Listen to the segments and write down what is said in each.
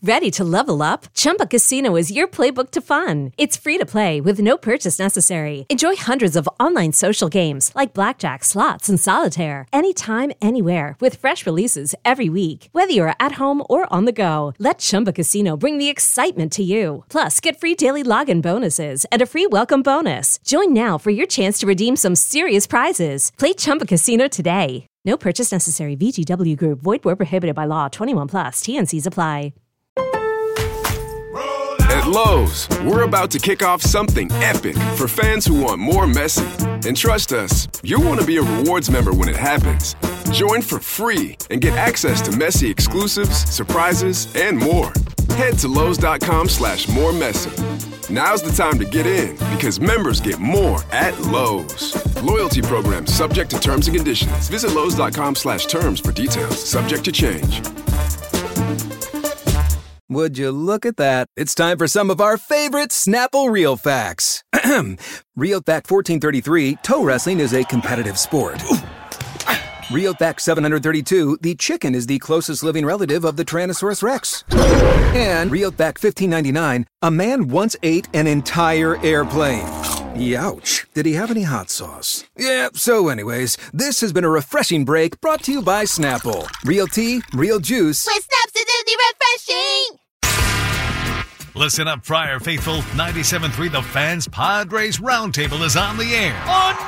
Ready to level up? Chumba Casino is your playbook to fun. It's free to play with no purchase necessary. Enjoy hundreds of online social games like blackjack, slots, and solitaire anytime, anywhere with fresh releases every week. Whether you're at home or on the go, let Chumba Casino bring the excitement to you. Plus, get free daily login bonuses and a free welcome bonus. Join now for your chance to redeem some serious prizes. Play Chumba Casino today. No purchase necessary. VGW Group. Void where prohibited by law. 21 plus. T&Cs apply. At Lowe's, we're about to kick off something epic for fans who want more Messi. And trust us, you'll want to be a rewards member when it happens. Join for free and get access to Messi exclusives, surprises, and more. Head to Lowe's.com/moremessy. Now's the time to get in because members get more at Lowe's. Loyalty program subject to terms and conditions. Visit Lowe's.com/terms for details. Subject to change. Would you look at that? It's time for some of our favorite Snapple Real Facts. Real Fact 1433, toe wrestling is a competitive sport. Real Fact 732, the chicken is the closest living relative of the Tyrannosaurus Rex. And Real Fact 1599, a man once ate an entire airplane. Youch. Did he have any hot sauce? Yeah, so anyways, this has been a refreshing break brought to you by Snapple. Real tea, real juice. With Snapsidity refreshing! Listen up, Friar Faithful. 97.3 The Fan's Padres Roundtable is on the air.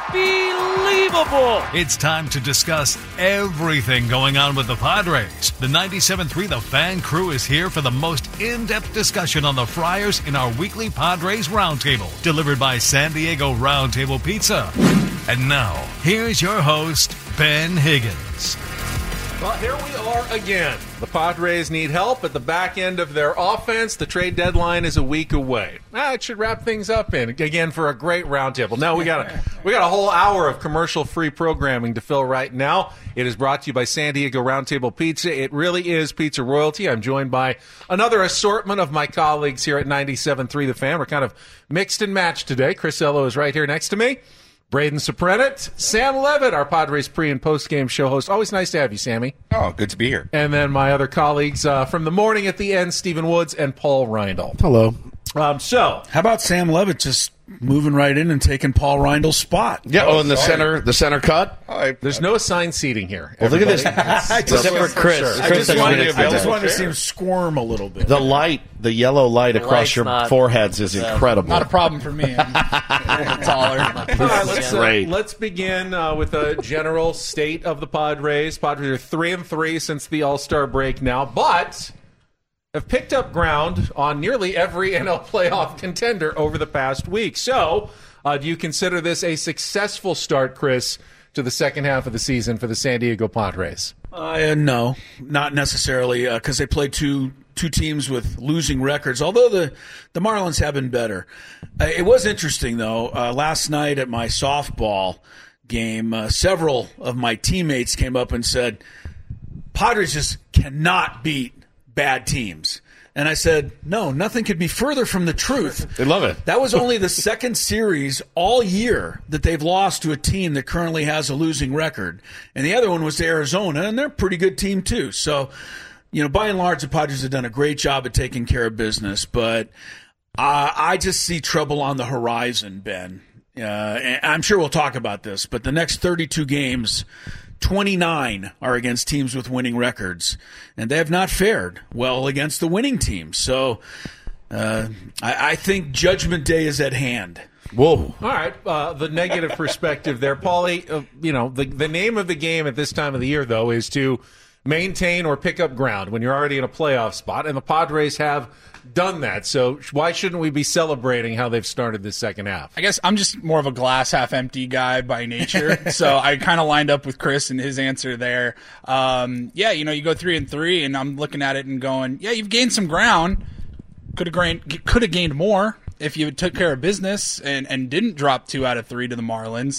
Unbelievable! It's time to discuss everything going on with the Padres. The 97.3 The Fan crew is here for the most in-depth discussion on the Friars in our weekly Padres Roundtable, delivered by San Diego Roundtable Pizza. And now, here's your host, Ben Higgins. Well, here we are again. The Padres need help at the back end of their offense. The trade deadline is a week away. It should wrap things up again for a great roundtable. Now we got a whole hour of commercial-free programming to fill right now. It is brought to you by San Diego Roundtable Pizza. It really is pizza royalty. I'm joined by another assortment of my colleagues here at 97.3 The Fan. We're kind of mixed and matched today. Chris Ello is right here next to me. Braden Soprenet, Sam Levitt, our Padres pre- and post-game show host. Always nice to have you, Sammy. Oh, good to be here. And then my other colleagues from the morning at the end, Stephen Woods and Paul Reindl. Hello. So, how about Sam Levitt just moving right in and taking Paul Reindl's spot? Yeah, in the center cut. There's no assigned seating here. Well, look at this. Except for Chris. Sure. I just wanted to see him squirm a little bit. The yellow light across your foreheads is incredible. Not a problem for me. I'm taller. All right, let's begin with a general state of the Padres. Padres are 3-3 since the All-Star break now, but have picked up ground on nearly every NL playoff contender over the past week. So, do you consider this a successful start, Chris, to the second half of the season for the San Diego Padres? No, not necessarily, because they played two teams with losing records, although the Marlins have been better. It was interesting, though. Last night at my softball game, several of my teammates came up and said, Padres just cannot beat bad teams. And I said, no, nothing could be further from the truth. They love it. That was only the second series all year that they've lost to a team that currently has a losing record. And the other one was to Arizona, and they're a pretty good team too. So, by and large, the Padres have done a great job at taking care of business. But I just see trouble on the horizon, Ben. And I'm sure we'll talk about this, but the next 32 games, 29 are against teams with winning records, and they have not fared well against the winning teams. So I think Judgment Day is at hand. Whoa. All right. The negative perspective there. Paulie, the name of the game at this time of the year, though, is to maintain or pick up ground when you're already in a playoff spot, and the Padres have done that. So why shouldn't we be celebrating how they've started this second half? I guess I'm just more of a glass half empty guy by nature. So I kind of lined up with Chris and his answer there. You go 3-3, and I'm looking at it and going, yeah, you've gained some ground. Could have gained more if you took care of business and didn't drop 2 out of 3 to the Marlins.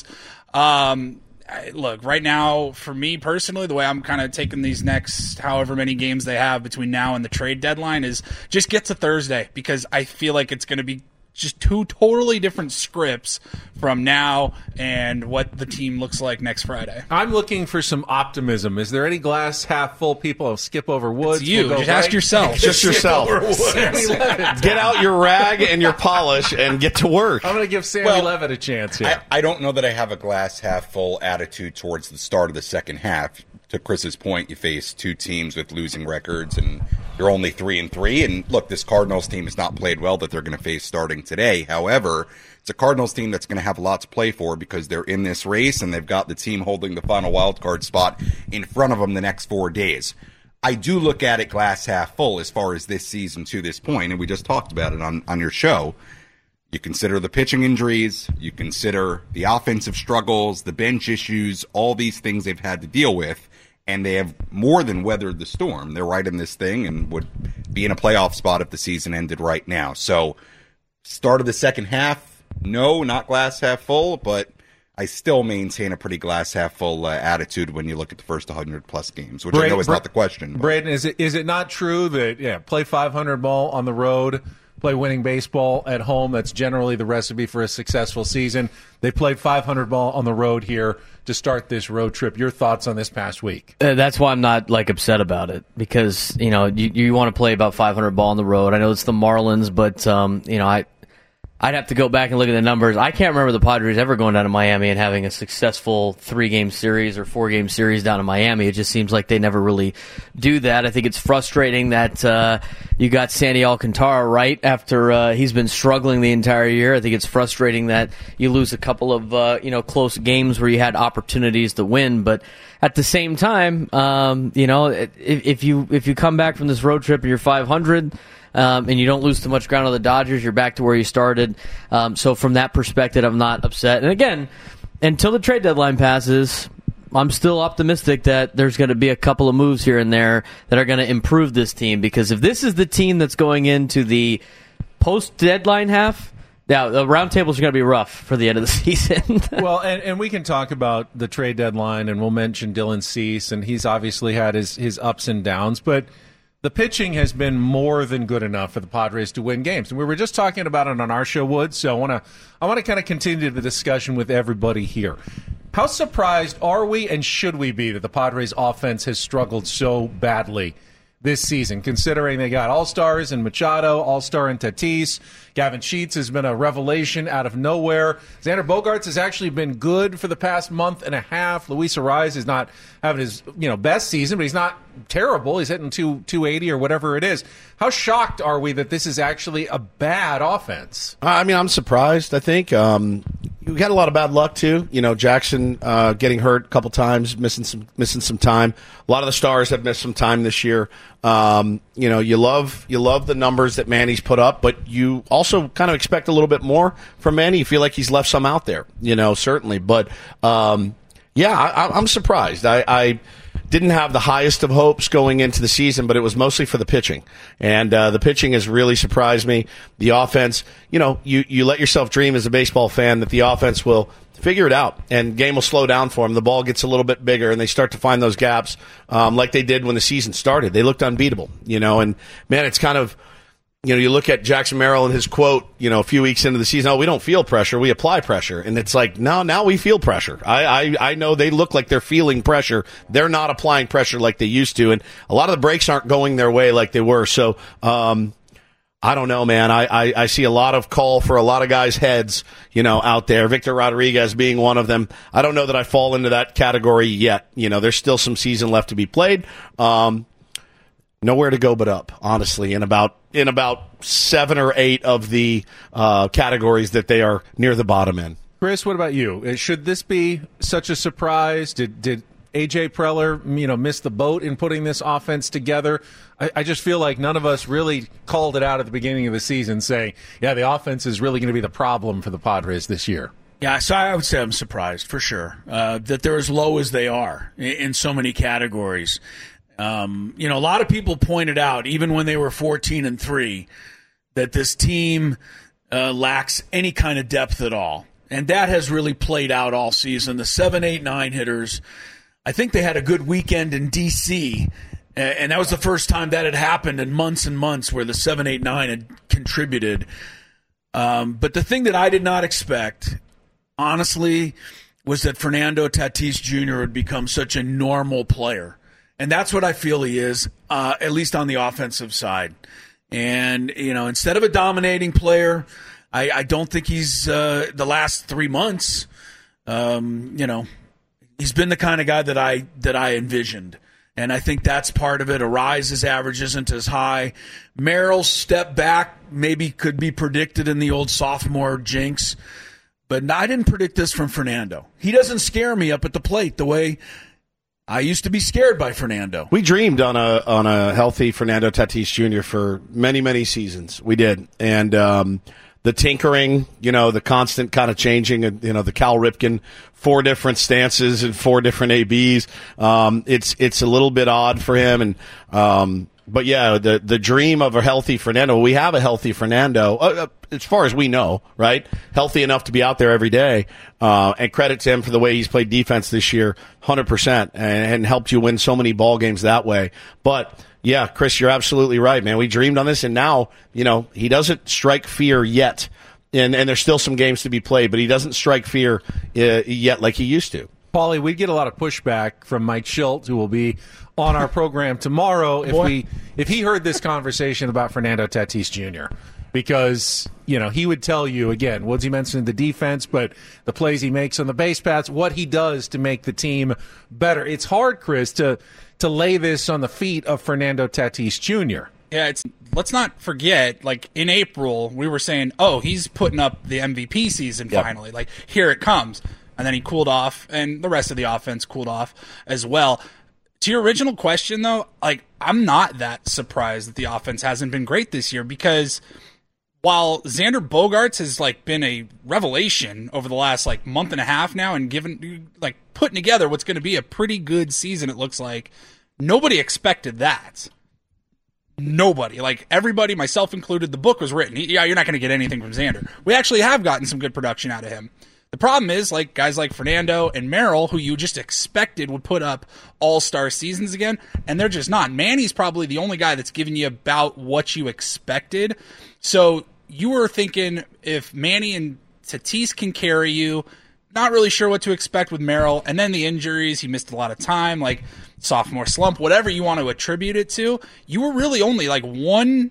Look, right now, for me personally, the way I'm kind of taking these next however many games they have between now and the trade deadline is just get to Thursday, because I feel like it's going to be just two totally different scripts from now and what the team looks like next Friday. I'm looking for some optimism. Is there any glass half full people? I'll skip over Woods. It's you. Just ask yourself. Just yourself. Get out your rag and your polish and get to work. I'm going to give Sammy Levitt a chance here. I don't know that I have a glass half full attitude towards the start of the second half. To Chris's point, you face two teams with losing records, and you're only 3-3. And look, this Cardinals team has not played well that they're going to face starting today. However, it's a Cardinals team that's going to have a lot to play for because they're in this race, and they've got the team holding the final wild card spot in front of them the next 4 days. I do look at it glass half full as far as this season to this point, and we just talked about it on your show. You consider the pitching injuries, you consider the offensive struggles, the bench issues, all these things they've had to deal with, and they have more than weathered the storm. They're right in this thing and would be in a playoff spot if the season ended right now. So, start of the second half, no, not glass half full, but I still maintain a pretty glass half full attitude when you look at the first 100-plus games, which I know is not the question. Braden, is it not true that, play 500 ball on the road, play winning baseball at home? That's generally the recipe for a successful season. They played 500 ball on the road here to start this road trip. Your thoughts on this past week? That's why I'm not upset about it, because you want to play about 500 ball on the road. I know it's the Marlins, but I'd have to go back and look at the numbers. I can't remember the Padres ever going down to Miami and having a successful 3-game series or 4-game series down in Miami. It just seems like they never really do that. I think it's frustrating that you got Sandy Alcantara right after he's been struggling the entire year. I think it's frustrating that you lose a couple of close games where you had opportunities to win. But at the same time, if you come back from this road trip and you're 500. And you don't lose too much ground on the Dodgers, you're back to where you started. So from that perspective, I'm not upset. And again, until the trade deadline passes, I'm still optimistic that there's going to be a couple of moves here and there that are going to improve this team. Because if this is the team that's going into the post-deadline half, now the roundtables are going to be rough for the end of the season. Well, and we can talk about the trade deadline, and we'll mention Dylan Cease, and he's obviously had his ups and downs, but the pitching has been more than good enough for the Padres to win games. And we were just talking about it on our show, Woods, so I want to kind of continue the discussion with everybody here. How surprised are we and should we be that the Padres offense has struggled so badly this season, considering they got all-stars in Machado, all-star in Tatis? Gavin Sheets has been a revelation out of nowhere. Xander Bogaerts has actually been good for the past month and a half. Luis Arraez is not having his best season, but he's not terrible. He's hitting 280 or whatever it is. How shocked are we that this is actually a bad offense? I'm surprised, I think. We had a lot of bad luck, too. Jackson getting hurt a couple times, missing some time. A lot of the stars have missed some time this year. You love the numbers that Manny's put up, but you also kind of expect a little bit more from Manny. You feel like he's left some out there, certainly. But, I'm surprised. I didn't have the highest of hopes going into the season, but it was mostly for the pitching. And the pitching has really surprised me. The offense, you let yourself dream as a baseball fan that the offense will figure it out and game will slow down for them. The ball gets a little bit bigger and they start to find those gaps like they did when the season started. They looked unbeatable, and man, it's kind of, you look at Jackson Merrill and his quote, a few weeks into the season, we don't feel pressure, we apply pressure. And it's like, no, now we feel pressure. I know they look like they're feeling pressure. They're not applying pressure like they used to. And a lot of the breaks aren't going their way like they were. So, I don't know, man. I see a lot of call for a lot of guys' heads, out there. Victor Rodriguez being one of them. I don't know that I fall into that category yet. There's still some season left to be played. Nowhere to go but up, honestly, in about 7 or 8 of the categories that they are near the bottom in. Chris, what about you? Should this be such a surprise? Did A.J. Preller, miss the boat in putting this offense together? I just feel like none of us really called it out at the beginning of the season saying, the offense is really going to be the problem for the Padres this year. Yeah, so I would say I'm surprised, for sure, that they're as low as they are in so many categories. A lot of people pointed out, even when they were 14-3, that this team lacks any kind of depth at all. And that has really played out all season. The 7, 8, 9 hitters, I think they had a good weekend in D.C., and that was the first time that had happened in months and months where the 7, 8, 9 had contributed. But the thing that I did not expect, honestly, was that Fernando Tatis Jr. would become such a normal player. And that's what I feel he is, at least on the offensive side. And, instead of a dominating player, I don't think he's the last 3 months, he's been the kind of guy that I envisioned. And I think that's part of it. Ariza's average isn't as high. Merrill's step back maybe could be predicted in the old sophomore jinx. But I didn't predict this from Fernando. He doesn't scare me up at the plate the way I used to be scared by Fernando. We dreamed on a healthy Fernando Tatis Jr. for many, many seasons. We did. And the tinkering, the constant kind of changing, the Cal Ripken, 4 different stances and 4 different ABs. It's a little bit odd for him. But yeah, the dream of a healthy Fernando, we have a healthy Fernando, as far as we know, right? Healthy enough to be out there every day. And credit to him for the way he's played defense this year, 100%, and helped you win so many ball games that way. But yeah, Chris, you're absolutely right, man. We dreamed on this, and now, he doesn't strike fear yet. And there's still some games to be played, but he doesn't strike fear yet like he used to. Paulie, we get a lot of pushback from Mike Schilt, who will be on our program tomorrow, if he heard this conversation about Fernando Tatis Jr., because, he would tell you, again, Woodsy mentioned the defense, but the plays he makes on the base paths, what he does to make the team better. It's hard, Chris, to lay this on the feet of Fernando Tatis Jr. Yeah, let's not forget, in April, we were saying, he's putting up the MVP season finally. Yep. Here it comes. And then he cooled off, and the rest of the offense cooled off as well. To your original question, though, I'm not that surprised that the offense hasn't been great this year, because while Xander Bogaerts has been a revelation over the last month and a half now, and putting together what's going to be a pretty good season, it looks like, nobody expected that. Nobody. Everybody, myself included, the book was written. You're not going to get anything from Xander. We actually have gotten some good production out of him. The problem is, guys like Fernando and Merrill, who you just expected would put up all-star seasons again, and they're just not. Manny's probably the only guy that's giving you about what you expected. So you were thinking if Manny and Tatis can carry you, not really sure what to expect with Merrill, and then the injuries, he missed a lot of time, sophomore slump, whatever you want to attribute it to, you were really only one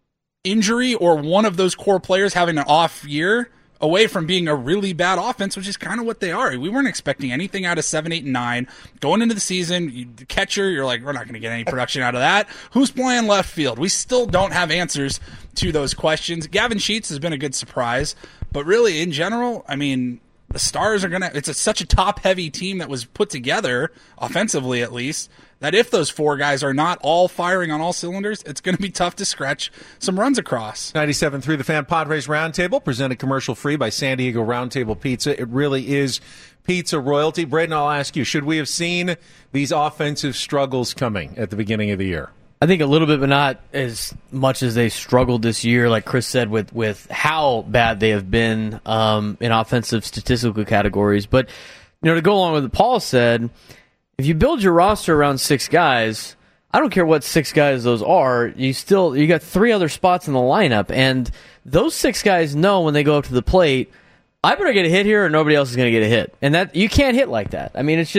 injury or one of those core players having an off year away from being a really bad offense, which is kind of what they are. We weren't expecting anything out of 7, 8, and 9. Going into the season, the catcher, you're we're not going to get any production out of that. Who's playing left field? We still don't have answers to those questions. Gavin Sheets has been a good surprise, but really, in general, the Stars are going to – it's such a top-heavy team that was put together, offensively at least, that if those 4 guys are not all firing on all cylinders, it's going to be tough to scratch some runs across. 97.3 The Fan Padres Roundtable, presented commercial-free by San Diego Roundtable Pizza. It really is pizza royalty. Braden, I'll ask you, should we have seen these offensive struggles coming at the beginning of the year? I think a little bit, but not as much as they struggled this year, like Chris said, with how bad they have been in offensive statistical categories. But, to go along with what Paul said, if you build your roster around 6 guys, I don't care what 6 guys those are, you got 3 other spots in the lineup, and those 6 guys know when they go up to the plate, I better get a hit here or nobody else is going to get a hit. And that you can't hit like that.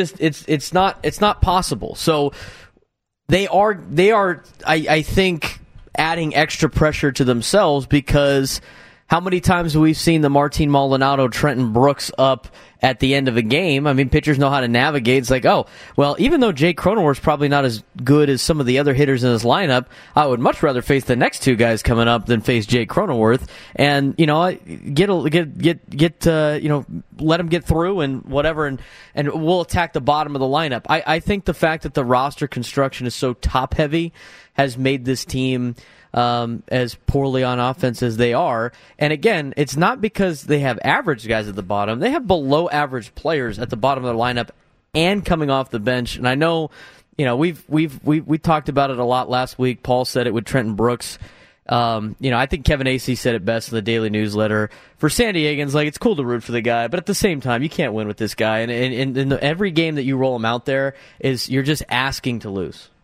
It's not possible. So They are, I think, adding extra pressure to themselves, because how many times have we seen the Martin Maldonado, Trenton Brooks up at the end of a game? Pitchers know how to navigate. It's even though Jake Cronenworth's probably not as good as some of the other hitters in this lineup, I would much rather face the next 2 guys coming up than face Jake Cronenworth. And, let them get through and whatever, and we'll attack the bottom of the lineup. I think the fact that the roster construction is so top-heavy has made this team as poorly on offense as they are. And again, it's not because they have average guys at the bottom. They have below average players at the bottom of their lineup and coming off the bench. And I know, we talked about it a lot last week. Paul said it with Trenton Brooks. I think Kevin Acee said it best in the daily newsletter. For San Diegans, it's cool to root for the guy, but at the same time, you can't win with this guy. And every game that you roll him out there you're just asking to lose.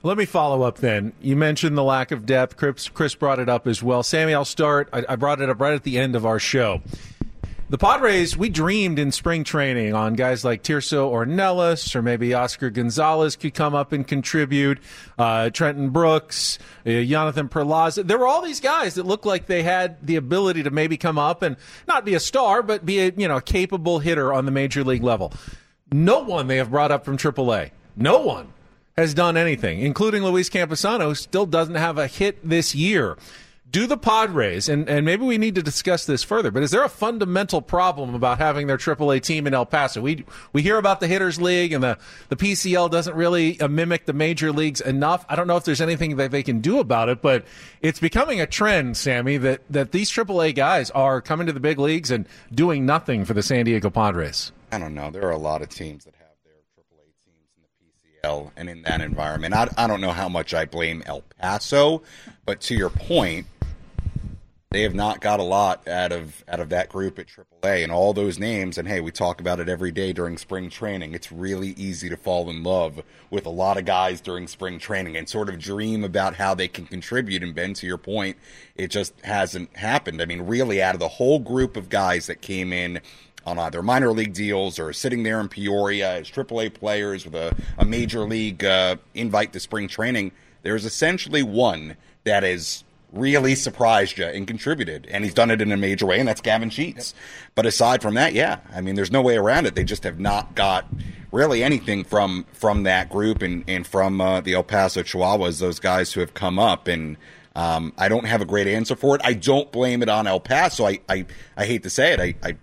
Let me follow up then. You mentioned the lack of depth. Chris brought it up as well. Sammy, I'll start. I brought it up right at the end of our show. The Padres, we dreamed in spring training on guys like Tirso Ornelas, or maybe Oscar Gonzalez could come up and contribute, Trenton Brooks, Jonathan Perlaza. There were all these guys that looked like they had the ability to maybe come up and not be a star, but be a capable hitter on the major league level. No one they have brought up from AAA. No one has done anything, including Luis Camposano, who still doesn't have a hit this year. Do the Padres, and maybe we need to discuss this further, but is there a fundamental problem about having their AAA team in El Paso? We hear about the Hitters League, and the PCL doesn't really mimic the major leagues enough. I don't know if there's anything that they can do about it, but it's becoming a trend, Sammy, that these AAA guys are coming to the big leagues and doing nothing for the San Diego Padres. I don't know. There are a lot of teams that have their AAA teams in the PCL and in that environment. I don't know how much I blame El Paso, but to your point, they have not got a lot out of that group at AAA and all those names. And, hey, we talk about it every day during spring training. It's really easy to fall in love with a lot of guys during spring training and sort of dream about how they can contribute. And, Ben, to your point, it just hasn't happened. I mean, really, out of the whole group of guys that came in on either minor league deals or sitting there in Peoria as AAA players with a major league invite to spring training, there's essentially one that is really surprised you and contributed, and he's done it in a major way, and that's Gavin Sheets. But aside from that, yeah, I mean, there's no way around it. They just have not got really anything from that group and from the El Paso Chihuahuas, those guys who have come up, and I don't have a great answer for it. I don't blame it on El Paso. I hate to say it.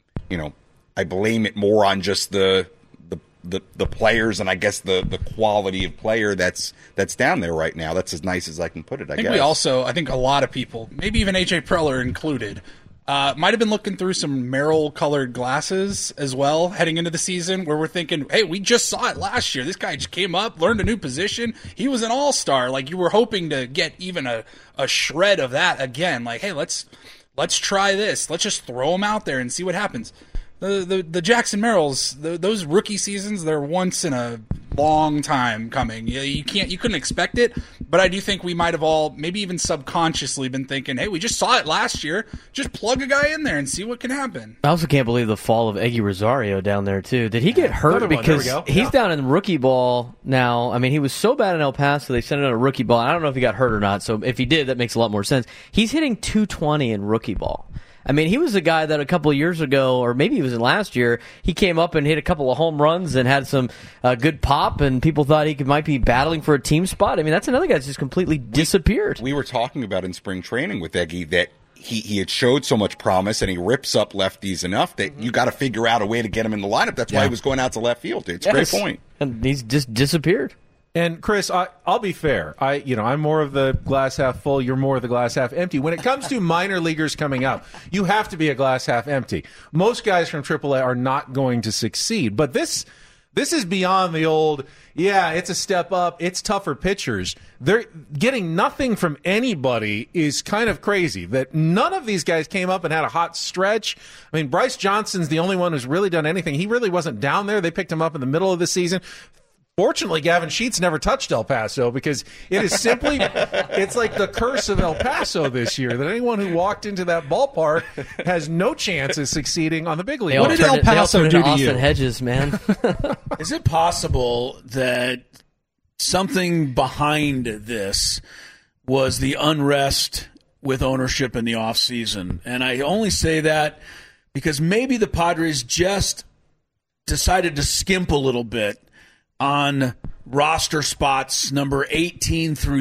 I blame it more on just the players and I guess the quality of player that's down there right now. That's as nice as I can put it, I guess. I think a lot of people, maybe even AJ Preller included, might have been looking through some Merrill-colored glasses as well heading into the season where we're thinking, hey, we just saw it last year. This guy just came up, learned a new position. He was an all-star. Like, you were hoping to get even a shred of that again. Like, hey, let's try this. Let's just throw him out there and see what happens. The Jackson Merrills, those rookie seasons, they're once in a long time coming. You couldn't expect it, but I do think we might have all, maybe even subconsciously, been thinking, hey, we just saw it last year. Just plug a guy in there and see what can happen. I also can't believe the fall of Eggy Rosario down there, too. Did he get hurt? Because he's down in rookie ball now. I mean, he was so bad in El Paso, they sent him to rookie ball. I don't know if he got hurt or not, so if he did, that makes a lot more sense. He's hitting .220 in rookie ball. I mean, he was a guy that a couple of years ago, or maybe it was in last year, he came up and hit a couple of home runs and had some good pop, and people thought he might be battling for a team spot. I mean, that's another guy that's just completely disappeared. We were talking about in spring training with Eggy that he had showed so much promise, and he rips up lefties enough that you got to figure out a way to get him in the lineup. That's why he was going out to left field. It's a great point. And he's just disappeared. And Chris, I'll be fair. I'm more of the glass half full. You're more of the glass half empty. When it comes to minor leaguers coming up, you have to be a glass half empty. Most guys from AAA are not going to succeed. But this is beyond the old, it's a step up, it's tougher pitchers. They're getting nothing from anybody is kind of crazy. That none of these guys came up and had a hot stretch. I mean, Bryce Johnson's the only one who's really done anything. He really wasn't down there. They picked him up in the middle of the season. Fortunately, Gavin Sheets never touched El Paso because it is simply, it's like the curse of El Paso this year, that anyone who walked into that ballpark has no chance of succeeding on the big league. What did El Paso do to you? Austin Hedges, man. Is it possible that something behind this was the unrest with ownership in the offseason? And I only say that because maybe the Padres just decided to skimp a little bit on roster spots number 18 through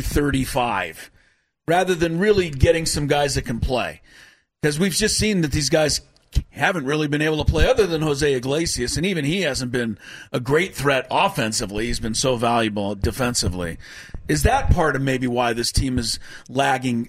35, rather than really getting some guys that can play. Because we've just seen that these guys haven't really been able to play other than Jose Iglesias, and even he hasn't been a great threat offensively. He's been so valuable defensively. Is that part of maybe why this team is lacking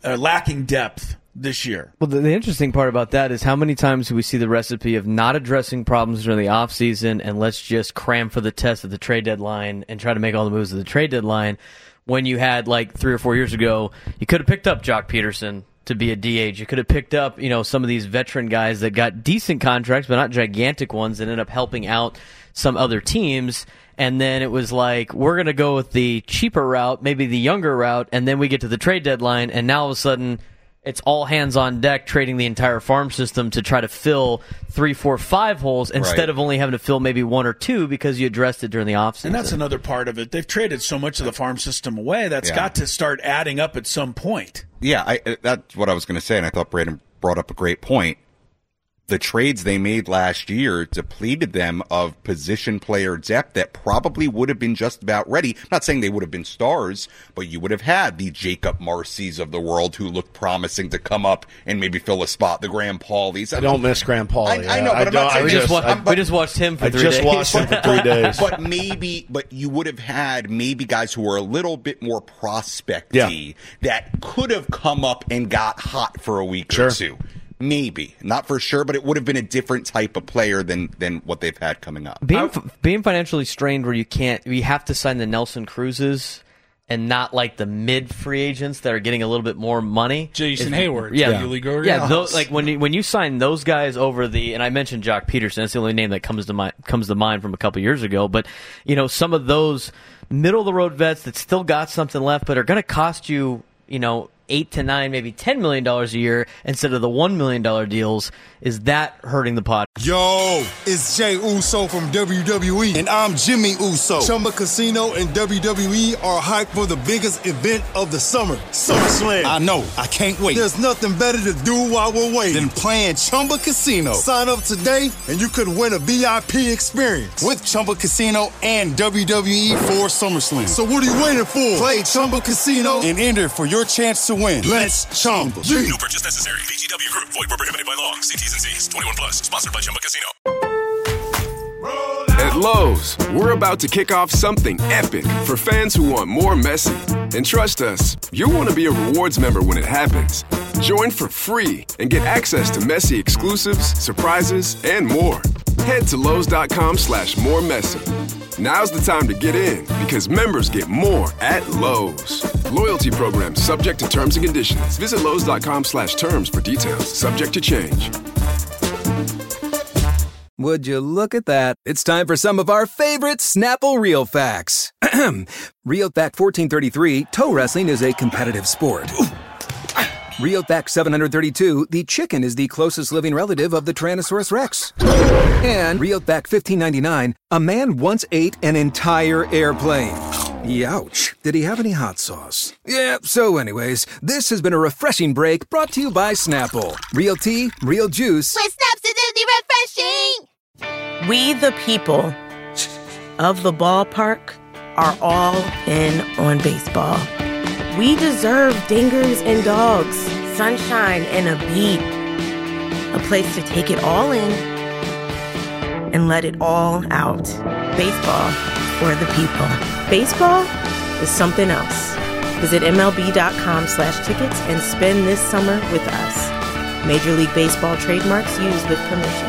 depth this year? Well, the interesting part about that is how many times do we see the recipe of not addressing problems during the offseason and let's just cram for the test at the trade deadline and try to make all the moves at the trade deadline, when you had, like, 3 or 4 years ago, you could have picked up Jock Peterson to be a DH. You could have picked up, some of these veteran guys that got decent contracts, but not gigantic ones, that ended up helping out some other teams. And then it was like, we're going to go with the cheaper route, maybe the younger route, and then we get to the trade deadline, and now all of a sudden it's all hands on deck trading the entire farm system to try to fill 3, 4, 5 holes instead of only having to fill maybe 1 or 2 because you addressed it during the offseason. And that's another part of it. They've traded so much of the farm system away, that's got to start adding up at some point. Yeah, that's what I was going to say, and I thought Braden brought up a great point. The trades they made last year depleted them of position player depth that probably would have been just about ready. I'm not saying they would have been stars, but you would have had the Jacob Marcys of the world who looked promising to come up and maybe fill a spot, the Graham Paulies. I don't miss Graham Pauly. I know, but we just watched him for 3 days. I just watched him for 3 days. But you would have had maybe guys who were a little bit more prospect-y that could have come up and got hot for a week or two. Maybe. Not for sure, but it would have been a different type of player than what they've had coming up. Being financially strained where you have to sign the Nelson Cruzes and not like the mid free agents that are getting a little bit more money. Jason Hayward. When you sign those guys over and I mentioned Jock Peterson, that's the only name that comes to mind from a couple years ago, but some of those middle of the road vets that still got something left but are going to cost you, $8 to $9, maybe $10 million a year instead of the $1 million deals, is that hurting the pod? Yo, it's Jay Uso from WWE, and I'm Jimmy Uso. Chumba Casino and WWE are hyped for the biggest event of the summer, SummerSlam. I know, I can't wait. There's nothing better to do while we're waiting than playing Chumba Casino. Sign up today, and you could win a VIP experience with Chumba Casino and WWE for SummerSlam. So what are you waiting for? Play Chumba Casino and enter for your chance to win. Let's Chumba. No purchase necessary. VGW Group. Void where prohibited by law. See T's and C's. 21 plus. Sponsored by Chumba Casino. At Lowe's, we're about to kick off something epic for fans who want more Messi. And trust us, you'll want to be a rewards member when it happens. Join for free and get access to Messi exclusives, surprises, and more. Head to Lowe's.com/moremessy. Now's the time to get in because members get more at Lowe's. Loyalty program subject to terms and conditions. Visit Lowe's.com/terms for details. Subject to change. Would you look at that? It's time for some of our favorite Snapple Real Facts. Real Fact 1433, toe wrestling is a competitive sport. Real Fact 732, the chicken is the closest living relative of the Tyrannosaurus Rex. And Real Fact 1599, a man once ate an entire airplane. Youch. Did he have any hot sauce? Yeah, so anyways, this has been a refreshing break brought to you by Snapple. Real tea, real juice. With Snapsidity refreshing! We the people of the ballpark are all in on baseball. We deserve dingers and dogs, sunshine and a beat. A place to take it all in and let it all out. Baseball for the people. Baseball is something else. Visit MLB.com/tickets and spend this summer with us. Major League Baseball trademarks used with permission.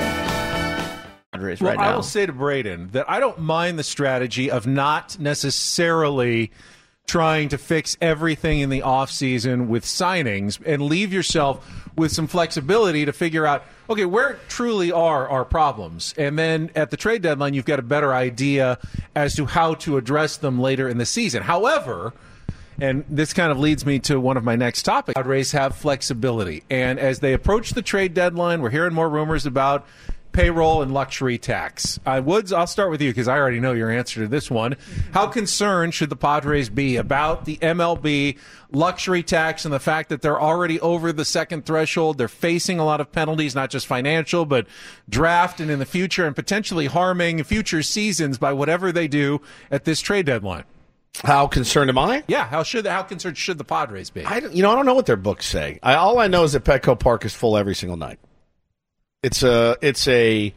Well, I will say to Braden that I don't mind the strategy of not necessarily trying to fix everything in the offseason with signings and leave yourself with some flexibility to figure out, okay, where truly are our problems? And then at the trade deadline, you've got a better idea as to how to address them later in the season. However, and this kind of leads me to one of my next topics, Padres have flexibility. And as they approach the trade deadline, we're hearing more rumors about payroll and luxury tax. Woods, I'll start with you because I already know your answer to this one. How concerned should the Padres be about the MLB luxury tax and the fact that they're already over the second threshold? They're facing a lot of penalties, not just financial, but draft and in the future, and potentially harming future seasons by whatever they do at this trade deadline. How concerned am I? Yeah, how concerned should the Padres be? I don't know what their books say. All I know is that Petco Park is full every single night. It's owning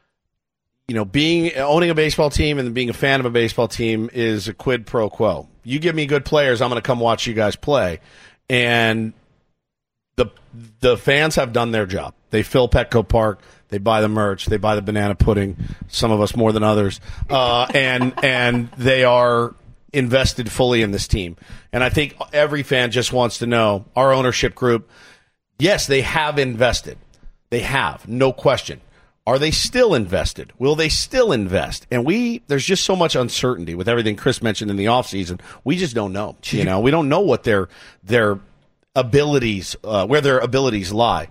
a baseball team and being a fan of a baseball team is a quid pro quo. You give me good players, I'm going to come watch you guys play. And the fans have done their job. They fill Petco Park. They buy the merch. They buy the banana pudding. Some of us more than others. And they are invested fully in this team. And I think every fan just wants to know, our ownership group, Yes, they have invested. They have, no question. Are they still invested? Will they still invest? And there's just so much uncertainty with everything Chris mentioned in the offseason. We just don't know. We don't know what their abilities, where their abilities lie.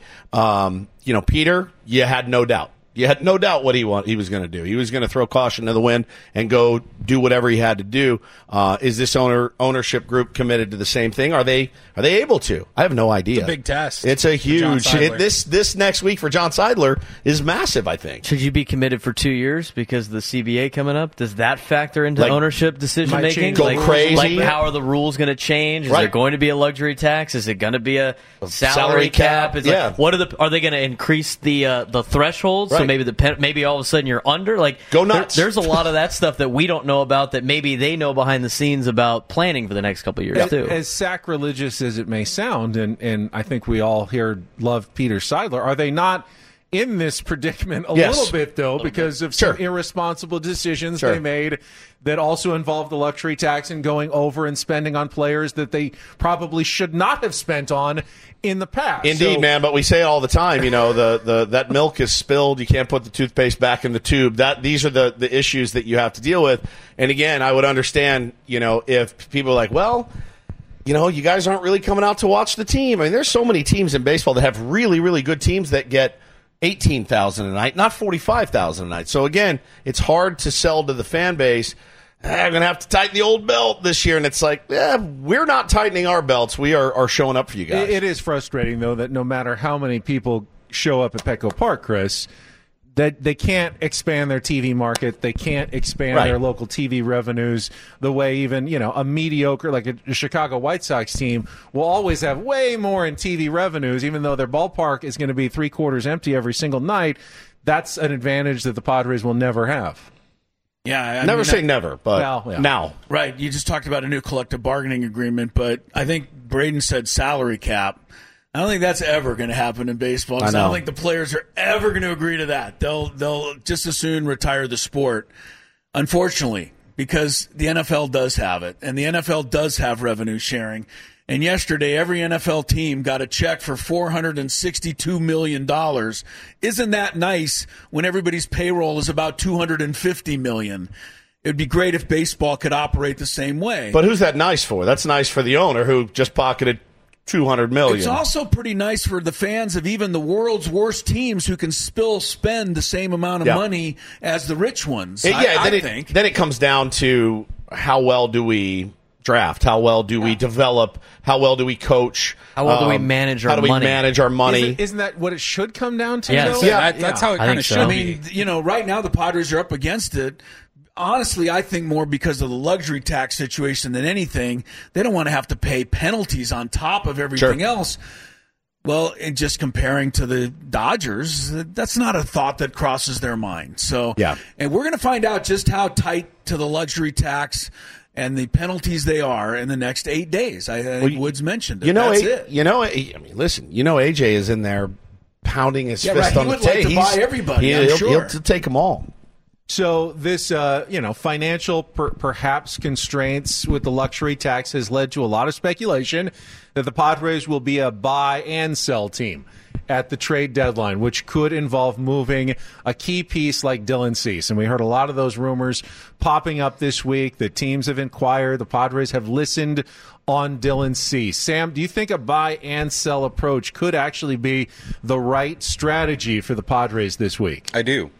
Peter, you had no doubt. You had no doubt what he was going to do. He was going to throw caution to the wind and go do whatever he had to do. Is this ownership group committed to the same thing? Are they able to? I have no idea. It's a big test. It's a huge. This next week for John Seidler is massive, I think. Should you be committed for 2 years because of the CBA coming up? Does that factor into ownership decision making? Go crazy. Like, how are the rules going to change? Is there going to be a luxury tax? Is it going to be a salary cap? Are they going to increase the threshold? So maybe all of a sudden you're under. Go nuts. There's a lot of that stuff that we don't know about that maybe they know behind the scenes about planning for the next couple of years too. As sacrilegious as it may sound, and I think we all here love Peter Seidler, are they not in this predicament a little bit, though, because of some irresponsible decisions they made that also involve the luxury tax and going over and spending on players that they probably should not have spent on in the past? Indeed, man, but we say it all the time, that milk is spilled, you can't put the toothpaste back in the tube. These are the issues that you have to deal with. And again, I would understand, if people are like, well, you guys aren't really coming out to watch the team. I mean, there's so many teams in baseball that have really, really good teams that get 18,000 a night, not 45,000 a night. So again, it's hard to sell to the fan base. I'm going to have to tighten the old belt this year. And it's like, we're not tightening our belts. We are showing up for you guys. It is frustrating, though, that no matter how many people show up at Petco Park, Chris, that they can't expand their TV market. They can't expand their local TV revenues the way even, a mediocre, like a Chicago White Sox team will always have way more in TV revenues, even though their ballpark is going to be 3/4 empty every single night. That's an advantage that the Padres will never have. Yeah, never say never, but now. Right, you just talked about a new collective bargaining agreement, but I think Braden said salary cap. I don't think that's ever going to happen in baseball. I don't think the players are ever going to agree to that. They'll just as soon retire the sport, unfortunately, because the NFL does have it, and the NFL does have revenue sharing. And yesterday, every NFL team got a check for $462 million. Isn't that nice when everybody's payroll is about $250 million? It would be great if baseball could operate the same way. But who's that nice for? That's nice for the owner who just pocketed $200 million. It's also pretty nice for the fans of even the world's worst teams who can still spend the same amount of money as the rich ones. I think. Then it comes down to how well do we draft? How well do we develop? How well do we coach? How well do we manage our money? How do we manage our money? Isn't that what it should come down to? Yes. That's how it kind of should be. I mean, right now the Padres are up against it. Honestly, I think more because of the luxury tax situation than anything. They don't want to have to pay penalties on top of everything else. Well, and just comparing to the Dodgers, that's not a thought that crosses their mind. So, and we're going to find out just how tight to the luxury tax and the penalties they are in the next 8 days. I think Woods mentioned it. That's it. Listen, AJ is in there pounding his fist on the table. He would like to buy everybody, I'm sure. He'll take them all. So this, financial perhaps constraints with the luxury tax has led to a lot of speculation that the Padres will be a buy and sell team at the trade deadline, which could involve moving a key piece like Dylan Cease. And we heard a lot of those rumors popping up this week that teams have inquired. The Padres have listened on Dylan Cease. Sam, do you think a buy and sell approach could actually be the right strategy for the Padres this week? I do.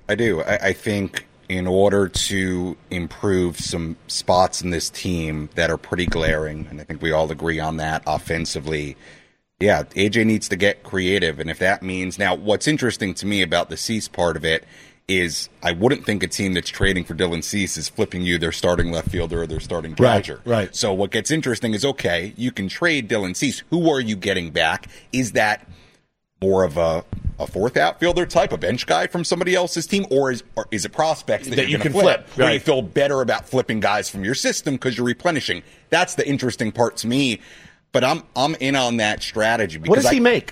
I think in order to improve some spots in this team that are pretty glaring, and I think we all agree on that offensively, AJ needs to get creative. And if that means, now what's interesting to me about the Cease part of it is I wouldn't think a team that's trading for Dylan Cease is flipping you their starting left fielder or their starting catcher. Right. So what gets interesting is, okay, you can trade Dylan Cease. Who are you getting back? Is that more of a fourth outfielder type, a bench guy from somebody else's team, or is it prospects that you can flip? Right. Or you feel better about flipping guys from your system because you're replenishing? That's the interesting part to me. But I'm in on that strategy. Because what does he make?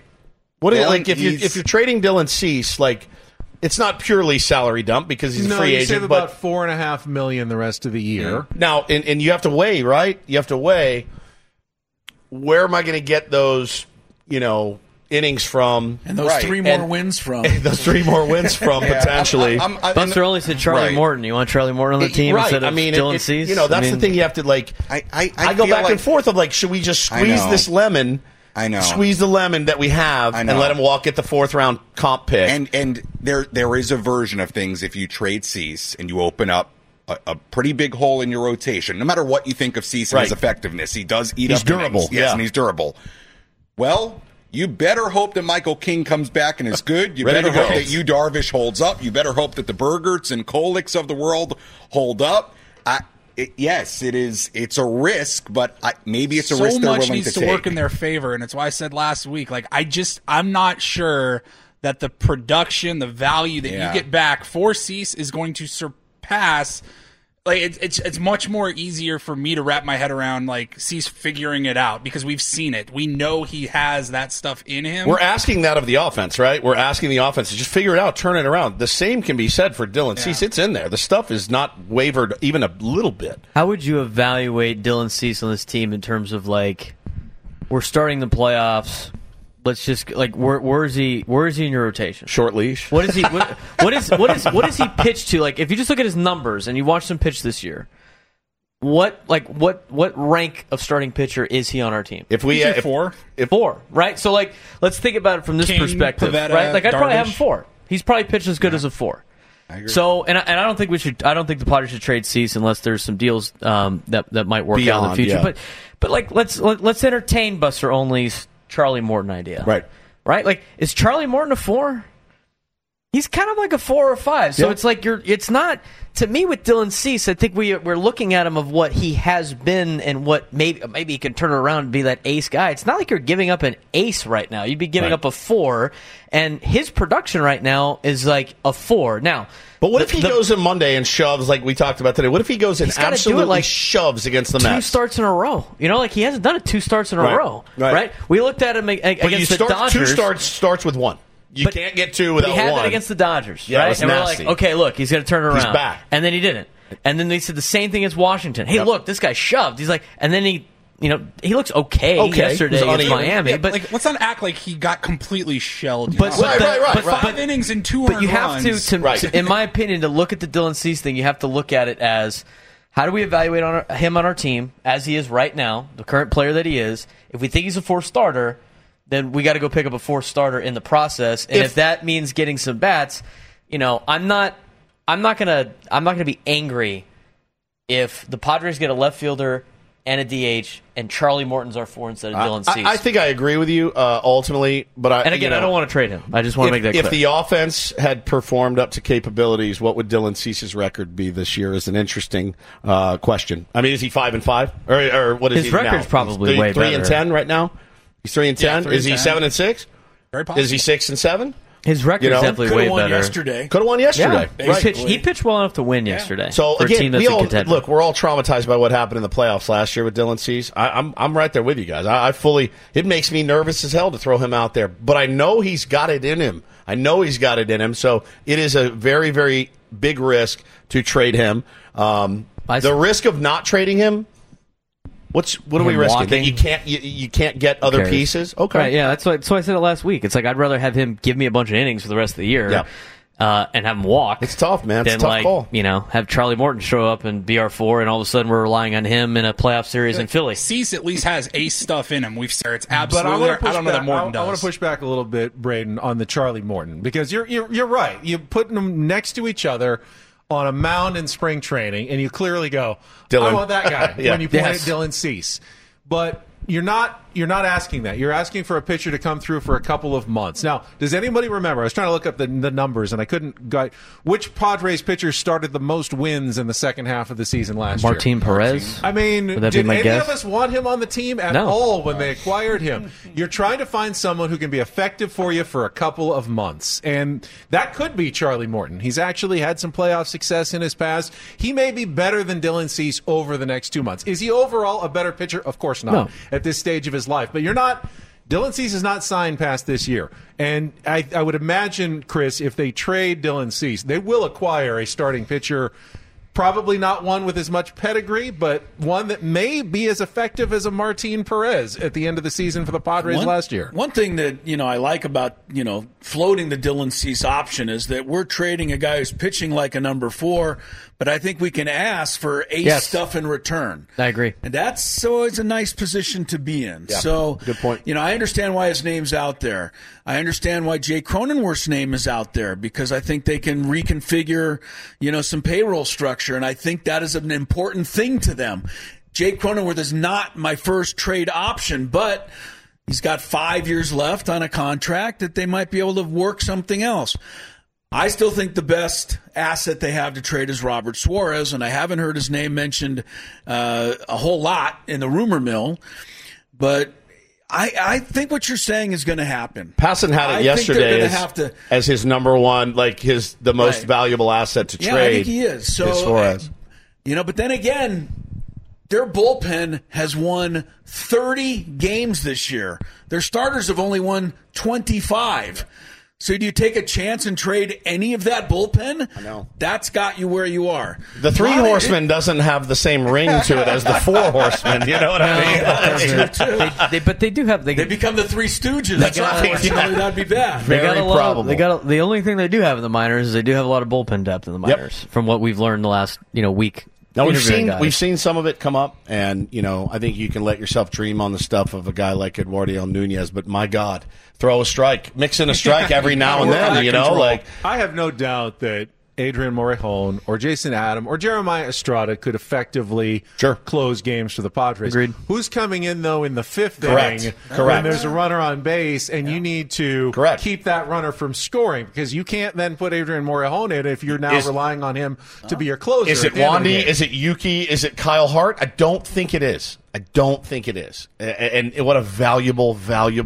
If you're trading Dylan Cease, it's not purely salary dump because he's a free agent. Save about $4.5 million the rest of the year. Now, and you have to weigh, right? You have to weigh, where am I going to get those, innings from. And those three more wins from. Those 3 more wins from, potentially. Buster only said Charlie Morton. You want Charlie Morton on the team instead of Dylan Cease? That's the thing you have to, like, I go back and forth of, like, should we just squeeze this lemon? I know. Squeeze the lemon that we have and let him walk at the 4th round comp pick. And there is a version of things if you trade Cease and you open up a pretty big hole in your rotation. No matter what you think of Cease and his effectiveness, he does eat up innings. He's durable. Yes, and he's durable. Well, you better hope that Michael King comes back and is good. You better hope that Yu Darvish holds up. You better hope that the Bergerts and Koliks of the world hold up. Yes, it is. It's a risk, but maybe it's a risk they're willing to take. So much needs to work in their favor, and it's why I said last week, like, I'm not sure that the production, the value that you get back for Cease is going to surpass. Like, it's much more easier for me to wrap my head around, like, Cease figuring it out, because we've seen it. We know he has that stuff in him. We're asking that of the offense, right? We're asking the offense to just figure it out, turn it around. The same can be said for Dylan Cease. It's in there. The stuff is not wavered even a little bit. How would you evaluate Dylan Cease on this team in terms of, like, we're starting the playoffs? Let's just, like, where is he in your rotation? Short leash. What is he? What does he pitch to? Like, if you just look at his numbers and you watch him pitch this year, what rank of starting pitcher is he on our team? If we 4, right? So, like, let's think about it from this perspective, Pivetta, right? Like, I'd Darvish. probably have him 4. He's probably pitched as good as a 4. I agree. So, and I don't think we should. I don't think the Padres should trade Cease unless there's some deals that might work out in the future. Yeah. But like, let's entertain Buster Olney's Charlie Morton idea. Right. Like, is Charlie Morton a 4? He's kind of like a 4 or 5. So it's like it's not, to me, with Dylan Cease, I think we're looking at him of what he has been and what maybe he can turn it around and be that ace guy. It's not like you're giving up an ace right now. You'd be giving up a 4, and his production right now is like a 4. Now, but what if he goes in Monday and shoves, like we talked about today? What if he goes and absolutely shoves against the Mets? 2 starts in a row. You know, like, he hasn't done it 2 starts in a row. Right? We looked at him against the Dodgers. 2 starts with 1. You can't get 2 without 1. He had that against the Dodgers, Yeah, right? And nasty. we're like, okay, look, he's going to turn it around. He's back. And then he didn't. And then they said the same thing against Washington. Hey, look, this guy shoved. He's like, and then he looks okay yesterday against Miami. Yeah, but like, let's not act like he got completely shelled. But 5 innings and 2 But you have runs. to, in my opinion, to look at the Dylan Cease thing, you have to look at it as, how do we evaluate him on our team as he is right now, the current player that he is? If we think he's a 4 starter, then we got to go pick up a 4 starter in the process. And if that means getting some bats, I'm not gonna be angry if the Padres get a left fielder and a DH and Charlie Morton's our 4 instead of Dylan Cease. I think I agree with you ultimately, but I don't want to trade him. I just want to make that clear. If the offense had performed up to capabilities, what would Dylan Cease's record be this year? Is an interesting question. I mean, is he 5-5 or what is his he now? His record's probably way better. 3-10 right now. He's 3-10. Is he 7-6? Very possible. Is he 6-7? His record's definitely way better. Could have won yesterday. Yeah. He pitched well enough to win yesterday. So for a team that's a contender. Look, we're all traumatized by what happened in the playoffs last year with Dylan Cease. I'm right there with you guys. It makes me nervous as hell to throw him out there, but I know he's got it in him. So it is a very, very big risk to trade him. The risk of not trading him. What are we risking? That you can't get other pieces? Okay. Right, yeah, that's why I said it last week. It's like, I'd rather have him give me a bunch of innings for the rest of the year and have him walk. It's tough, man. It's a tough call. Have Charlie Morton show up and be our 4, and all of a sudden we're relying on him in a playoff series in Philly. Cease at least has ace stuff in him. We've said it's absolutely. I don't know that Morton does. I want to push back a little bit, Braden, on the Charlie Morton, because you're right. You're putting them next to each other on a mound in spring training, and you clearly go, Dylan. I want that guy when you point at Yes. Dylan Cease. But you're not asking that. You're asking for a pitcher to come through for a couple of months. Now, does anybody remember? I was trying to look up the numbers, and I couldn't get which Padres pitcher started the most wins in the second half of the season last year. Martin Perez. I mean, Would that be did my any guess? of us want him on the team at all when they acquired him? You're trying to find someone who can be effective for you for a couple of months, and that could be Charlie Morton. He's actually had some playoff success in his past. He may be better than Dylan Cease over the next 2 months. Is he overall a better pitcher? Of course not at this stage of his life, but Dylan Cease is not signed past this year. And I would imagine, Chris, if they trade Dylan Cease, they will acquire a starting pitcher Probably not one with as much pedigree, but one that may be as effective as a Martin Perez at the end of the season for the Padres last year. One thing that I like about floating the Dylan Cease option is that we're trading a guy who's pitching like a number 4, but I think we can ask for ace stuff in return. I agree, and that's always a nice position to be in. Yeah, so good point. I understand why his name's out there. I understand why Jay Cronenworth's name is out there because I think they can reconfigure some payroll structure. And I think that is an important thing to them. Jake Cronenworth is not my first trade option, but he's got 5 years left on a contract that they might be able to work something else. I still think the best asset they have to trade is Robert Suarez, and I haven't heard his name mentioned a whole lot in the rumor mill, but I think what you're saying is going to happen. Passan had it yesterday as his number one, the most valuable asset to trade. I think he is. So, Suarez. But then again, their bullpen has won 30 games this year. Their starters have only won 25. So do you take a chance and trade any of that bullpen? I know. That's got you where you are. The 3 horsemen doesn't have the same ring to it as the 4 horsemen. You know what I mean? That's true, too. But they do have. They become the 3 Stooges. That's unfortunately, that'd be bad. Very probable. The only thing they do have in the minors is they do have a lot of bullpen depth in the minors, from what we've learned the last week. Now we've seen some of it come up, and I think you can let yourself dream on the stuff of a guy like Eduardo Nunez. But my God, throw a strike, mix in a strike every now and then. I have no doubt that Adrian Morejon or Jason Adam or Jeremiah Estrada could effectively close games for the Padres. Agreed. Who's coming in, though, in the 5th inning when there's a runner on base and you need to keep that runner from scoring because you can't then put Adrian Morejon in if you're now relying on him to be your closer. Is it Wandy? Is it Yuki? Is it Kyle Hart? I don't think it is. And what a valuable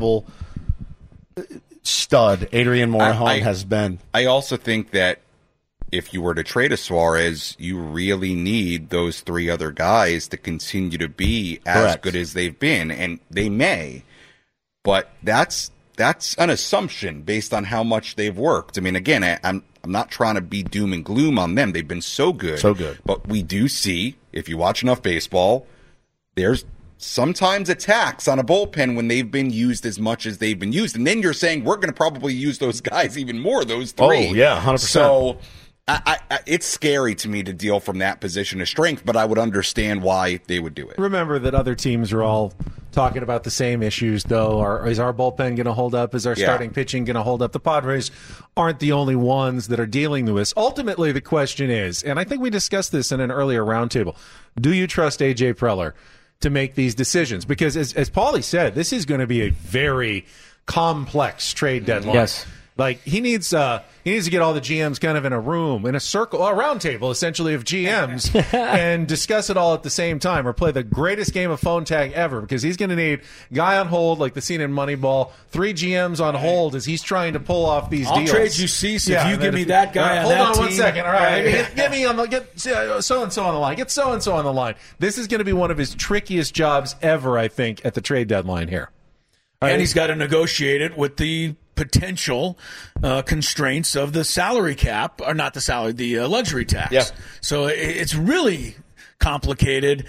stud Adrian Morejon has been. I also think that if you were to trade a Suarez, you really need those 3 other guys to continue to be as good as they've been, and they may. But that's an assumption based on how much they've worked. I mean, again, I'm not trying to be doom and gloom on them. They've been so good. But we do see, if you watch enough baseball, there's sometimes attacks on a bullpen when they've been used as much as they've been used. And then you're saying we're going to probably use those guys even more, those 3. Oh, yeah, 100%. So it's scary to me to deal from that position of strength, but I would understand why they would do it. Remember that other teams are all talking about the same issues, though. Is our bullpen going to hold up? Is our starting pitching going to hold up? The Padres aren't the only ones that are dealing with this. Ultimately, the question is, and I think we discussed this in an earlier roundtable, do you trust A.J. Preller to make these decisions? Because as Paulie said, this is going to be a very complex trade deadline. Yes. Like he needs to get all the GMs kind of in a room, in a circle, a round table essentially of GMs, and discuss it all at the same time, or play the greatest game of phone tag ever, because he's going to need guy on hold like the scene in Moneyball, 3 GMs on hold as he's trying to pull off these deals. I'll trade you Cease if you give me that guy on that team. Hold on 1 second. All right, get so and so on the line. Get so and so on the line. This is going to be one of his trickiest jobs ever, I think, at the trade deadline here. And he's got to negotiate it with the potential constraints of the salary cap, or not the salary, the luxury tax. Yeah. So it's really complicated.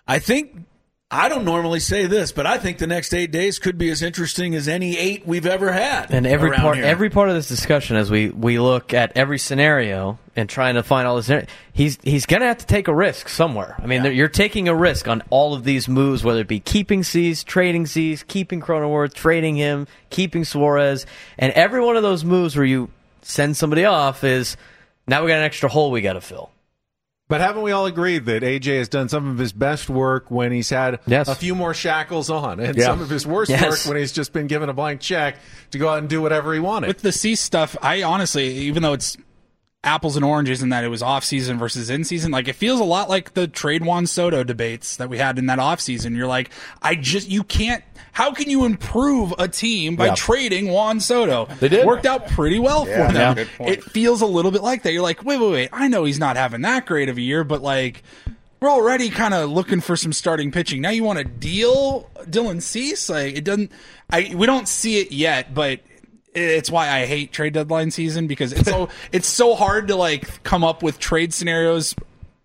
I don't normally say this, but I think the next 8 days could be as interesting as any 8 we've ever had. And every part of this discussion, as we look at every scenario and trying to find all this, he's going to have to take a risk somewhere. I mean, you're taking a risk on all of these moves, whether it be keeping Cease, trading Cease, keeping Cronenworth, trading him, keeping Suarez, and every one of those moves where you send somebody off is now we got an extra hole we got to fill. But haven't we all agreed that AJ has done some of his best work when he's had a few more shackles on, and some of his worst work when he's just been given a blank check to go out and do whatever he wanted? With the Cease stuff, I honestly, even though it's apples and oranges in that it was off-season versus in-season, like it feels a lot like the trade Juan Soto debates that we had in that off-season. You're like, you can't, how can you improve a team by trading Juan Soto? They did. Worked out pretty well for them. It feels a little bit like that. You're like, wait, I know he's not having that great of a year, but like, we're already kind of looking for some starting pitching. Now you want to deal Dylan Cease? Like, it doesn't, we don't see it yet, but it's why I hate trade deadline season, because it's so hard to like come up with trade scenarios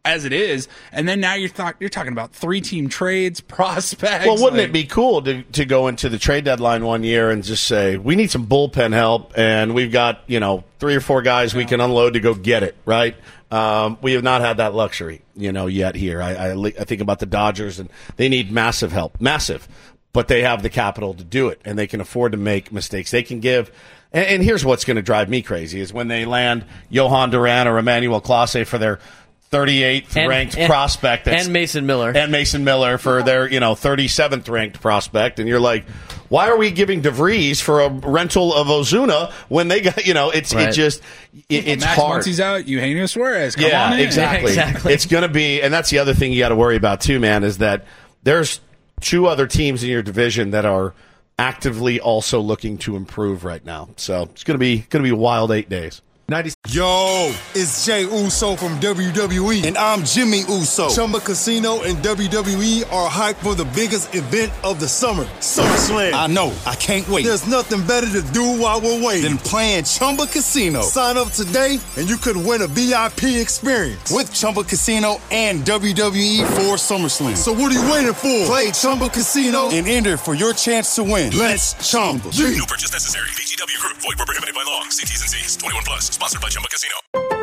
as it is, and then now you're talking about 3-team trades, prospects. Well, wouldn't it be cool to go into the trade deadline one year and just say, we need some bullpen help, and we've got 3 or 4 guys we can unload to go get it, right? We have not had that luxury, yet here. I think about the Dodgers, and they need massive help, massive, but they have the capital to do it, and they can afford to make mistakes. They can give. And here's what's going to drive me crazy is when they land Johan Duran or Emmanuel Clase for their 38th ranked prospect. And Mason Miller. And Mason Miller for their 37th ranked prospect. And you're like, why are we giving DeVries for a rental of Ozuna when they got, it's Max, hard. Once he's out, Eugenio Suarez, come on in. Exactly. It's going to be, and that's the other thing you got to worry about too, man, is that there's 2 other teams in your division that are actively also looking to improve right now. So it's going to be a wild 8 days. Yo, it's Jay Uso from WWE, and I'm Jimmy Uso. Chumba Casino and WWE are hyped for the biggest event of the summer, SummerSlam. I know, I can't wait. There's nothing better to do while we're waiting than playing Chumba Casino. Sign up today, and you could win a VIP experience with Chumba Casino and WWE for SummerSlam. So what are you waiting for? Play Chumba Casino and enter for your chance to win. Let's Chumba. No purchase necessary. VGW Group. Void where prohibited by law. See T's and C's. 21 plus. Sponsored by Chumba Casino.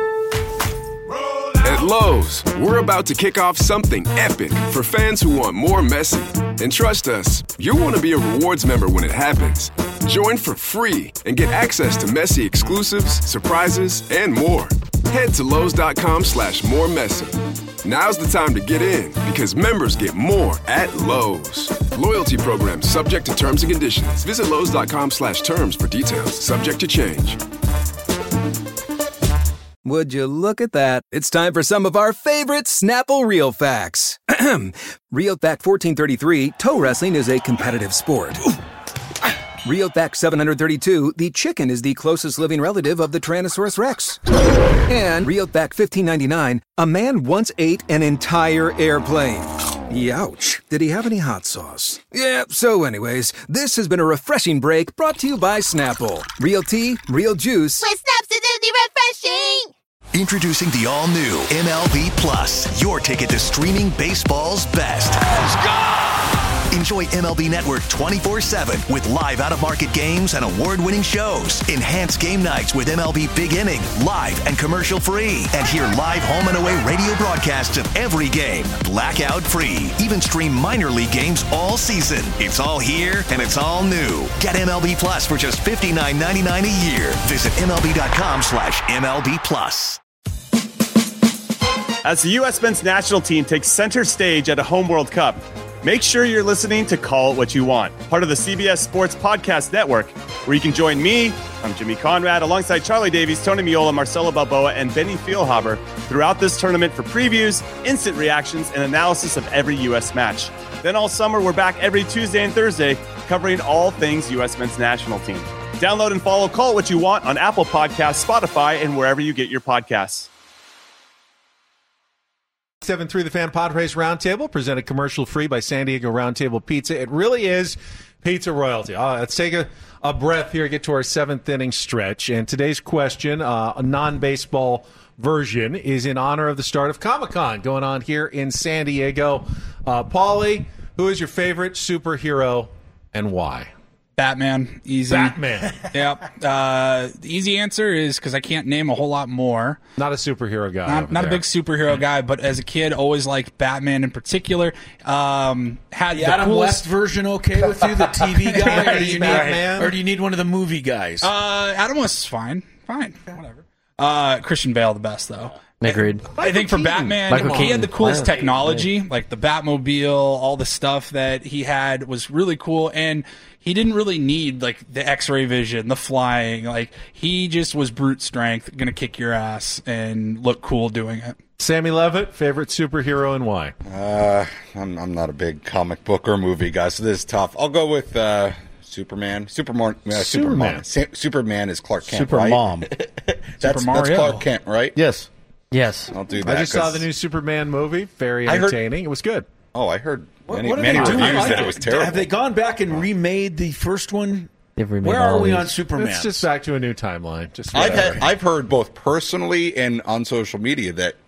At Lowe's, we're about to kick off something epic for fans who want more Messi. And trust us, you'll want to be a rewards member when it happens. Join for free and get access to Messi exclusives, surprises, and more. Head to Lowe's.com/moremessy. Now's the time to get in because members get more at Lowe's. Loyalty program subject to terms and conditions. Visit Lowe's.com/terms for details. Subject to change. Would you look at that? It's time for some of our favorite Snapple Real Facts. Real Fact 1433, toe wrestling is a competitive sport. Real Fact 732, the chicken is the closest living relative of the Tyrannosaurus Rex. And Real Fact 1599, a man once ate an entire airplane. Youch. Did he have any hot sauce? Yeah, so anyways, this has been a refreshing break brought to you by Snapple. Real tea, real juice. With Snap's acidity refreshing! Introducing the all-new MLB Plus, your ticket to streaming baseball's best. Let's go! Enjoy MLB Network 24/7 with live out-of-market games and award-winning shows. Enhance game nights with MLB Big Inning, live and commercial-free. And hear live home and away radio broadcasts of every game, blackout-free. Even stream minor league games all season. It's all here and it's all new. Get MLB Plus for just $59.99 a year. Visit MLB.com/MLB Plus. As the U.S. men's national team takes center stage at a home World Cup, make sure you're listening to Call It What You Want, part of the CBS Sports Podcast Network, where you can join me, I'm Jimmy Conrad, alongside Charlie Davies, Tony Miola, Marcelo Balboa, and Benny Feilhaber throughout this tournament for previews, instant reactions, and analysis of every U.S. match. Then all summer, we're back every Tuesday and Thursday, covering all things U.S. men's national team. Download and follow Call It What You Want on Apple Podcasts, Spotify, and wherever you get your podcasts. 7-3 The Fan Padres Roundtable, presented commercial-free by San Diego Roundtable Pizza. It really is pizza royalty. Let's take a breath here, get to our 7th inning stretch. And today's question, a non-baseball version, is in honor of the start of Comic-Con going on here in San Diego. Paulie, who is your favorite superhero and why? Batman, easy. Batman. Yep. The easy answer is because I can't name a whole lot more. Not a superhero guy. Not a big superhero guy, but as a kid, always liked Batman in particular. Had the Adam West version okay with you, the TV guy, or do you need one of the movie guys? Adam West is fine. Whatever. Christian Bale the best though. Agreed. I think for Batman, he had the coolest technology, like the Batmobile, all the stuff that he had was really cool, and he didn't really need like the X-ray vision, the flying. Like he just was brute strength, gonna kick your ass and look cool doing it. Sammy Levitt, favorite superhero and why? I'm not a big comic book or movie guy, so this is tough. I'll go with Superman. Superman is Clark Kent, right? That's Clark Kent, right? Yes. I'll do that. I just saw the new Superman movie. Very entertaining. It was good. Oh, I heard many reviews that it was terrible. Have they gone back and remade the first one? Where are we on Superman? It's just back to a new timeline. I've heard both personally and on social media that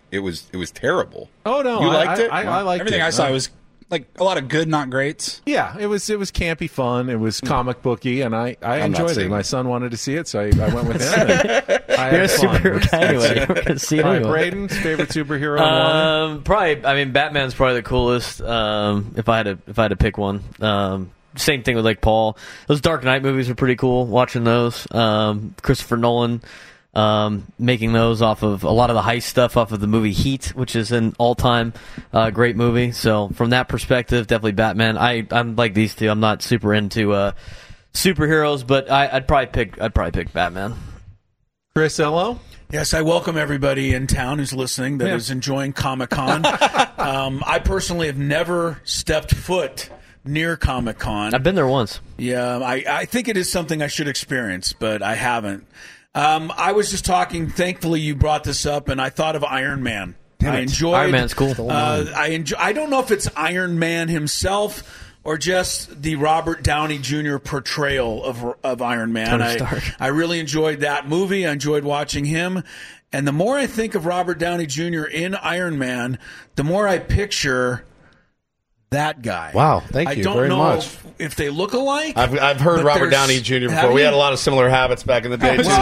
It was terrible. Oh no, you liked it? I liked everything it. I saw was like a lot of good, not greats. Yeah, it was campy fun. It was comic booky, and I enjoyed it. My son wanted to see it, so I went with him. You're a superhero guy anyway. You're gonna see it All right, anyway. Braden's favorite superhero. Probably. I mean, Batman's probably the coolest. If I had to pick one. Same thing with like Paul. Those Dark Knight movies are pretty cool. Watching those. Christopher Nolan. Making those off of a lot of the heist stuff off of the movie Heat, which is an all-time great movie. So from that perspective, definitely Batman. I'm like these two. I'm not super into superheroes, but I'd probably pick Batman. Chris Ello? Yes, I welcome everybody in town who's listening that is enjoying Comic-Con. I personally have never stepped foot near Comic-Con. I've been there once. Yeah, I think it is something I should experience, but I haven't. I was just talking. Thankfully, you brought this up, and I thought of Iron Man. I enjoyed Iron Man's cool. I don't know if it's Iron Man himself or just the Robert Downey Jr. portrayal of Iron Man. Tony Stark. I really enjoyed that movie. I enjoyed watching him. And the more I think of Robert Downey Jr. in Iron Man, the more I picture that guy. Wow, thank you very much. If they look alike. I've heard Robert Downey Jr. before. We had a lot of similar habits back in the day, too. So.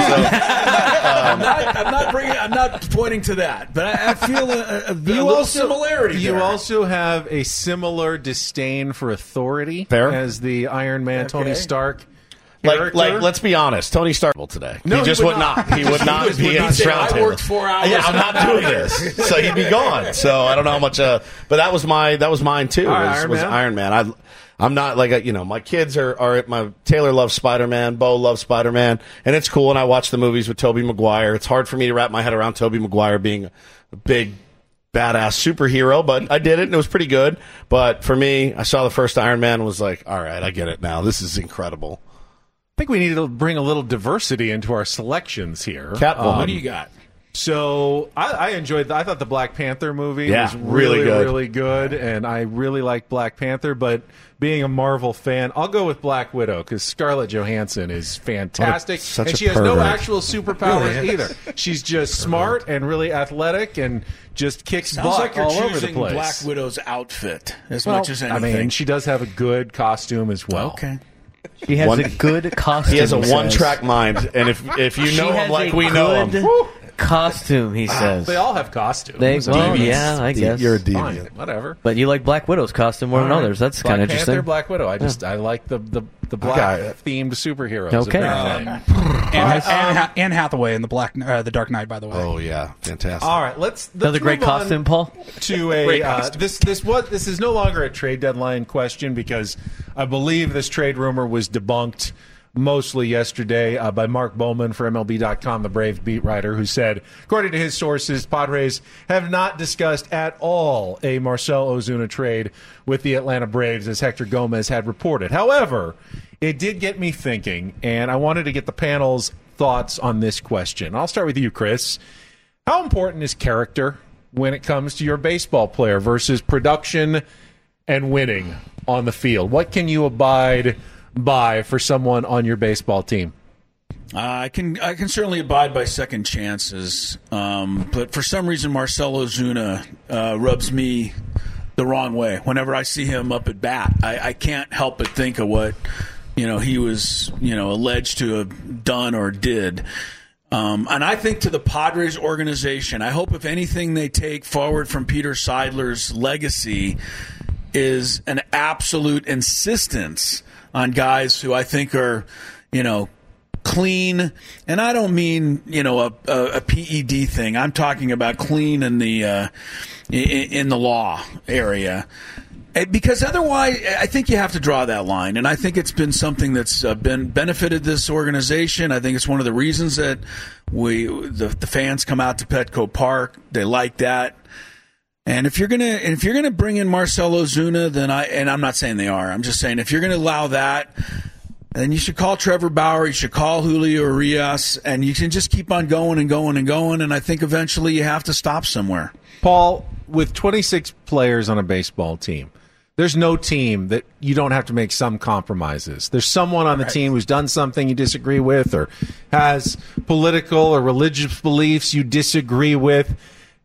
I'm not pointing to that, but I feel a little similarity You there. also have a similar disdain for authority as the Iron Man, Tony Stark. Like, let's be honest. Tony Stark today. No, he just would not. He would not be in this round I worked 4 hours. Yeah, I'm not doing this. So he'd be gone. So I don't know how much. But that was mine too. Was Iron Man. I'm not like my kids are my Taylor loves Spider-Man, Bo loves Spider-Man, and it's cool. And I watch the movies with Tobey Maguire. It's hard for me to wrap my head around Tobey Maguire being a big badass superhero, but I did it and it was pretty good. But for me, I saw the first Iron Man and was like, all right, I get it now. This is incredible. I think we need to bring a little diversity into our selections here. Catwoman. What do you got? So I enjoyed. I thought the Black Panther movie was really good. really good, and I really like Black Panther. But being a Marvel fan, I'll go with Black Widow because Scarlett Johansson is fantastic, and she has no actual superpowers either. She's just smart and really athletic, and just kicks Sounds butt like you're all over the choosing place. Black Widow's outfit as much as anything. I mean, she does have a good costume as well. Okay. She has a good costume. He has a one-track mind, and if you know him like we know him. Costume, he says. They all have costumes. Yeah, I guess. You're a deviant. Fine, whatever. But you like Black Widow's costume more than others. That's kind of interesting. Panther, Black Widow. I like the black themed superheroes. Okay. Anne Hathaway in the Dark Knight, by the way. Oh yeah, fantastic. All right, let's Another great move on costume, Paul. To a this is no longer a trade deadline question because I believe this trade rumor was debunked mostly yesterday by Mark Bowman for MLB.com, the Braves beat writer, who said, according to his sources, Padres have not discussed at all a Marcell Ozuna trade with the Atlanta Braves, as Hector Gomez had reported. However, it did get me thinking, and I wanted to get the panel's thoughts on this question. I'll start with you, Chris. How important is character when it comes to your baseball player versus production and winning on the field? What can you abide by for someone on your baseball team? I can certainly abide by second chances, but for some reason Marcell Ozuna rubs me the wrong way. Whenever I see him up at bat, I can't help but think of what he was alleged to have done or did. And I think to the Padres organization, I hope if anything they take forward from Peter Seidler's legacy is an absolute insistence on guys who I think are, clean. And I don't mean, a PED thing. I'm talking about clean in the law area. Because otherwise, I think you have to draw that line. And I think it's been something that's been benefited this organization. I think it's one of the reasons that the fans come out to Petco Park. They like that. And if you're gonna bring in Marcell Ozuna, then I'm not saying they are. I'm just saying if you're gonna allow that, then you should call Trevor Bauer. You should call Julio Urias, and you can just keep on going and going and going. And I think eventually you have to stop somewhere. Paul, with 26 players on a baseball team, there's no team that you don't have to make some compromises. There's someone on the team who's done something you disagree with or has political or religious beliefs you disagree with.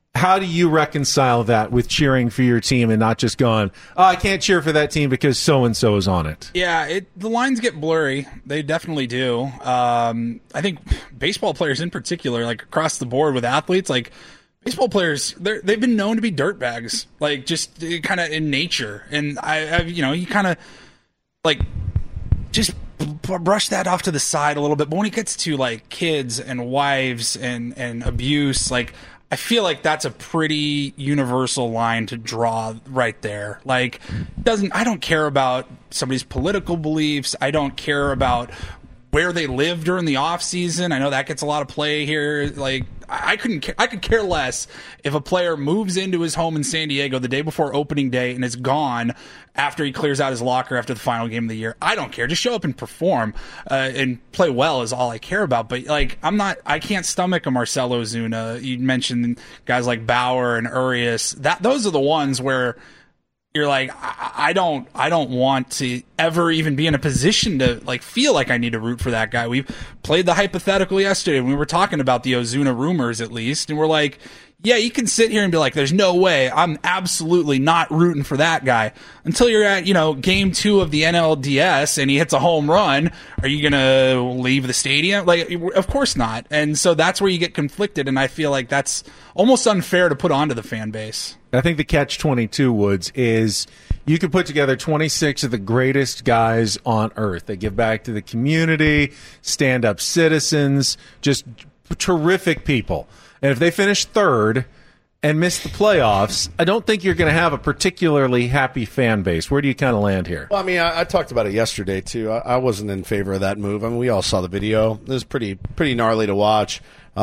How do you reconcile that with cheering for your team and not just going, oh, I can't cheer for that team because so-and-so is on it? Yeah, the lines get blurry. They definitely do. I think baseball players in particular, like across the board with athletes, like baseball players, they've been known to be dirtbags, like just kind of in nature. And you kind of like just brush that off to the side a little bit. But when it gets to like kids and wives and abuse, like I feel like that's a pretty universal line to draw right there. Like, I don't care about somebody's political beliefs. I don't care about where they live during the off season. I know that gets a lot of play here. Like, I could care less if a player moves into his home in San Diego the day before opening day and is gone after he clears out his locker after the final game of the year. I don't care. Just show up and perform and play well is all I care about. But like, I can't stomach a Marcell Ozuna. You mentioned guys like Bauer and Urias. Those are the ones where you're like, I don't want to ever even be in a position to like feel like I need to root for that guy. We played the hypothetical yesterday when we were talking about the Ozuna rumors, at least, and we're like, yeah, you can sit here and be like, there's no way I'm absolutely not rooting for that guy until you're at, game 2 of the NLDS and he hits a home run. Are you going to leave the stadium? Like, of course not. And so that's where you get conflicted. And I feel like that's almost unfair to put onto the fan base. I think the catch-22, Woods, is you could put together 26 of the greatest guys on earth. They give back to the community, stand-up citizens, just terrific people. And if they finish third and miss the playoffs, I don't think you're going to have a particularly happy fan base. Where do you kind of land here? Well, I mean, I talked about it yesterday, too. I wasn't in favor of that move. I mean, we all saw the video. It was pretty gnarly to watch.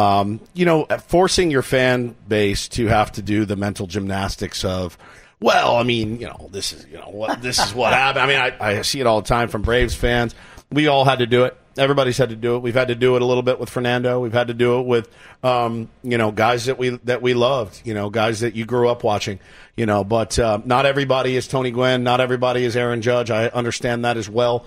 Forcing your fan base to have to do the mental gymnastics of, well, I mean, this is what happened. I mean, I see it all the time from Braves fans. We all had to do it. Everybody's had to do it. We've had to do it a little bit with Fernando. We've had to do it with, guys that we loved, guys that you grew up watching, but not everybody is Tony Gwynn. Not everybody is Aaron Judge. I understand that as well.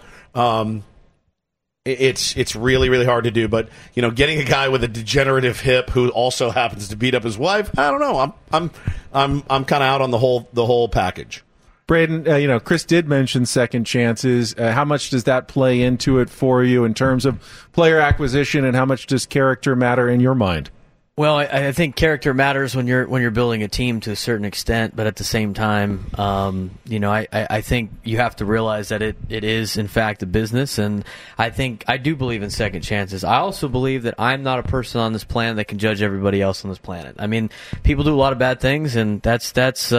It's really, really hard to do, but getting a guy with a degenerative hip who also happens to beat up his wife, I don't know. I'm kind of out on the whole package. Braden, Chris did mention second chances. How much does that play into it for you in terms of player acquisition, and how much does character matter in your mind? Well, I think character matters when you're building a team to a certain extent, but at the same time, I think you have to realize that it is in fact a business, and I do believe in second chances. I also believe that I'm not a person on this planet that can judge everybody else on this planet. I mean, people do a lot of bad things, and that's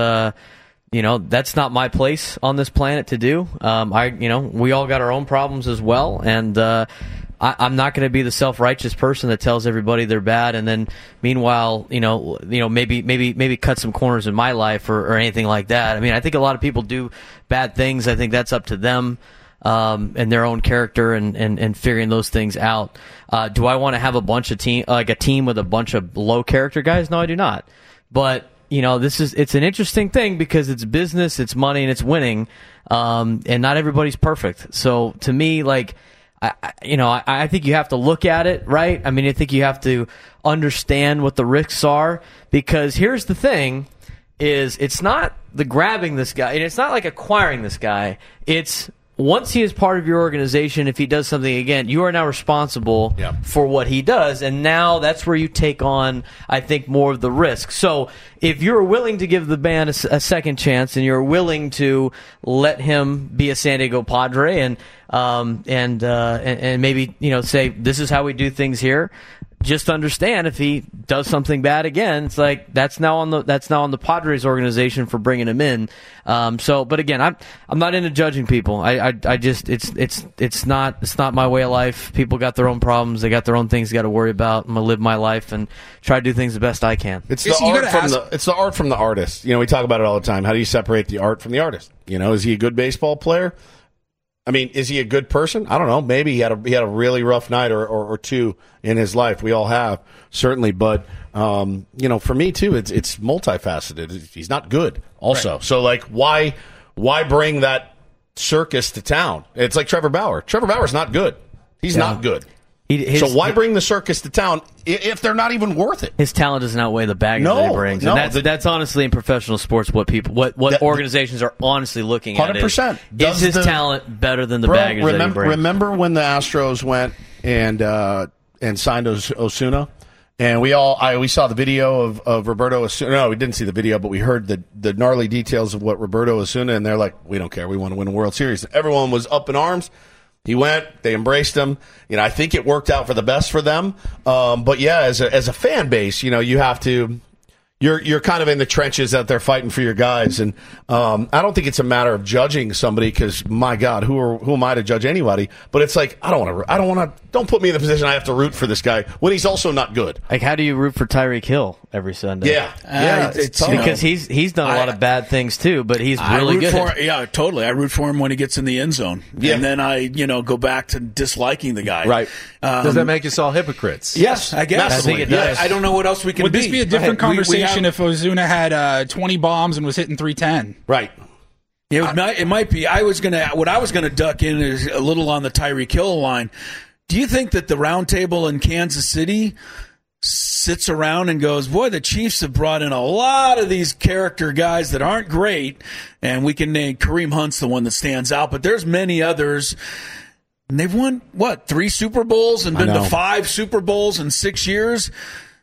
not my place on this planet to do. We all got our own problems as well, and I'm not going to be the self-righteous person that tells everybody they're bad, and then meanwhile, maybe cut some corners in my life or anything like that. I mean, I think a lot of people do bad things. I think that's up to them and their own character and figuring those things out. Do I want to have a team with a bunch of low character guys? No, I do not. But it's an interesting thing because it's business, it's money, and it's winning, and not everybody's perfect. So to me, I think you have to look at it, right? I mean, I think you have to understand what the risks are, because here's the thing, is it's not the grabbing this guy, and it's not like acquiring this guy. It's once he is part of your organization, if he does something again, you are now responsible for what he does, and now that's where you take on, I think, more of the risk. So if you're willing to give the man a second chance, and you're willing to let him be a San Diego Padre, and maybe say this is how we do things here, just understand if he does something bad again, it's like that's now on the Padres organization for bringing him in. But again, I'm not into judging people. I just it's not my way of life. People got their own problems. They got their own things they got to worry about. I'm gonna live my life and try to do things the best I can. It's the art from the artist. We talk about it all the time. How do you separate the art from the artist? Is he a good baseball player? I mean, is he a good person? I don't know. Maybe he had a really rough night or two in his life. We all have, certainly. But, for me, too, it's multifaceted. He's not good also. Right. So, why bring that circus to town? It's like Trevor Bauer. Trevor Bauer's not good. He's not good. So why bring the circus to town if they're not even worth it? His talent doesn't outweigh the baggage that he brings. And that's honestly in professional sports what organizations are honestly looking at. 100%. Is his talent better than the baggage that he brings? Remember when the Astros went and signed Osuna? And we saw the video of Roberto Osuna. No, we didn't see the video, but we heard the gnarly details of what Roberto Osuna, and they're like, we don't care. We want to win a World Series. Everyone was up in arms. He went. They embraced him. I think it worked out for the best for them. But yeah, as a fan base, you have to. You're kind of in the trenches out there fighting for your guys, and I don't think it's a matter of judging somebody because my God, who am I to judge anybody? But it's like I don't want to. Don't put me in the position I have to root for this guy when he's also not good. Like, how do you root for Tyreek Hill every Sunday? Yeah, it's because he's done a lot of bad things too, but he's really good. Totally. I root for him when he gets in the end zone, and then I go back to disliking the guy. Right? Does that make us all hypocrites? Yes, I guess. I think it does. I don't know what else we can Would be. this be a different conversation if Ozuna had 20 bombs and was hitting 310? Right. It might be. What I was gonna duck in is a little on the Tyreek Hill line. Do you think that the roundtable in Kansas City sits around and goes, boy, the Chiefs have brought in a lot of these character guys that aren't great, and we can name Kareem Hunt's the one that stands out, but there's many others. And they've won, 3 Super Bowls and been to 5 Super Bowls in 6 years?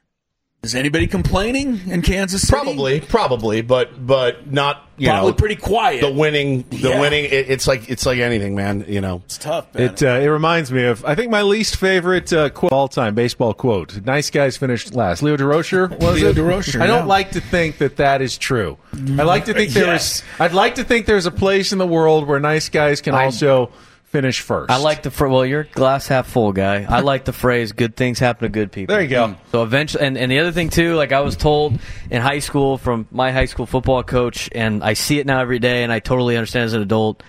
Is anybody complaining in Kansas City? Probably, but not. Probably pretty quiet. The winning. It's like anything, man. It's tough. Man. It reminds me of I think my least favorite quote all time baseball quote. Nice guys finished last. Leo Durocher was Leo it? Durocher. I don't like to think that is true. I like to think I'd like to think there's a place in the world where nice guys can also finish first. I like you're a glass half full guy. I like the phrase "good things happen to good people." There you go. So eventually, and the other thing too, like I was told in high school from my high school football coach, and I see it now every day, and I totally understand as an adult.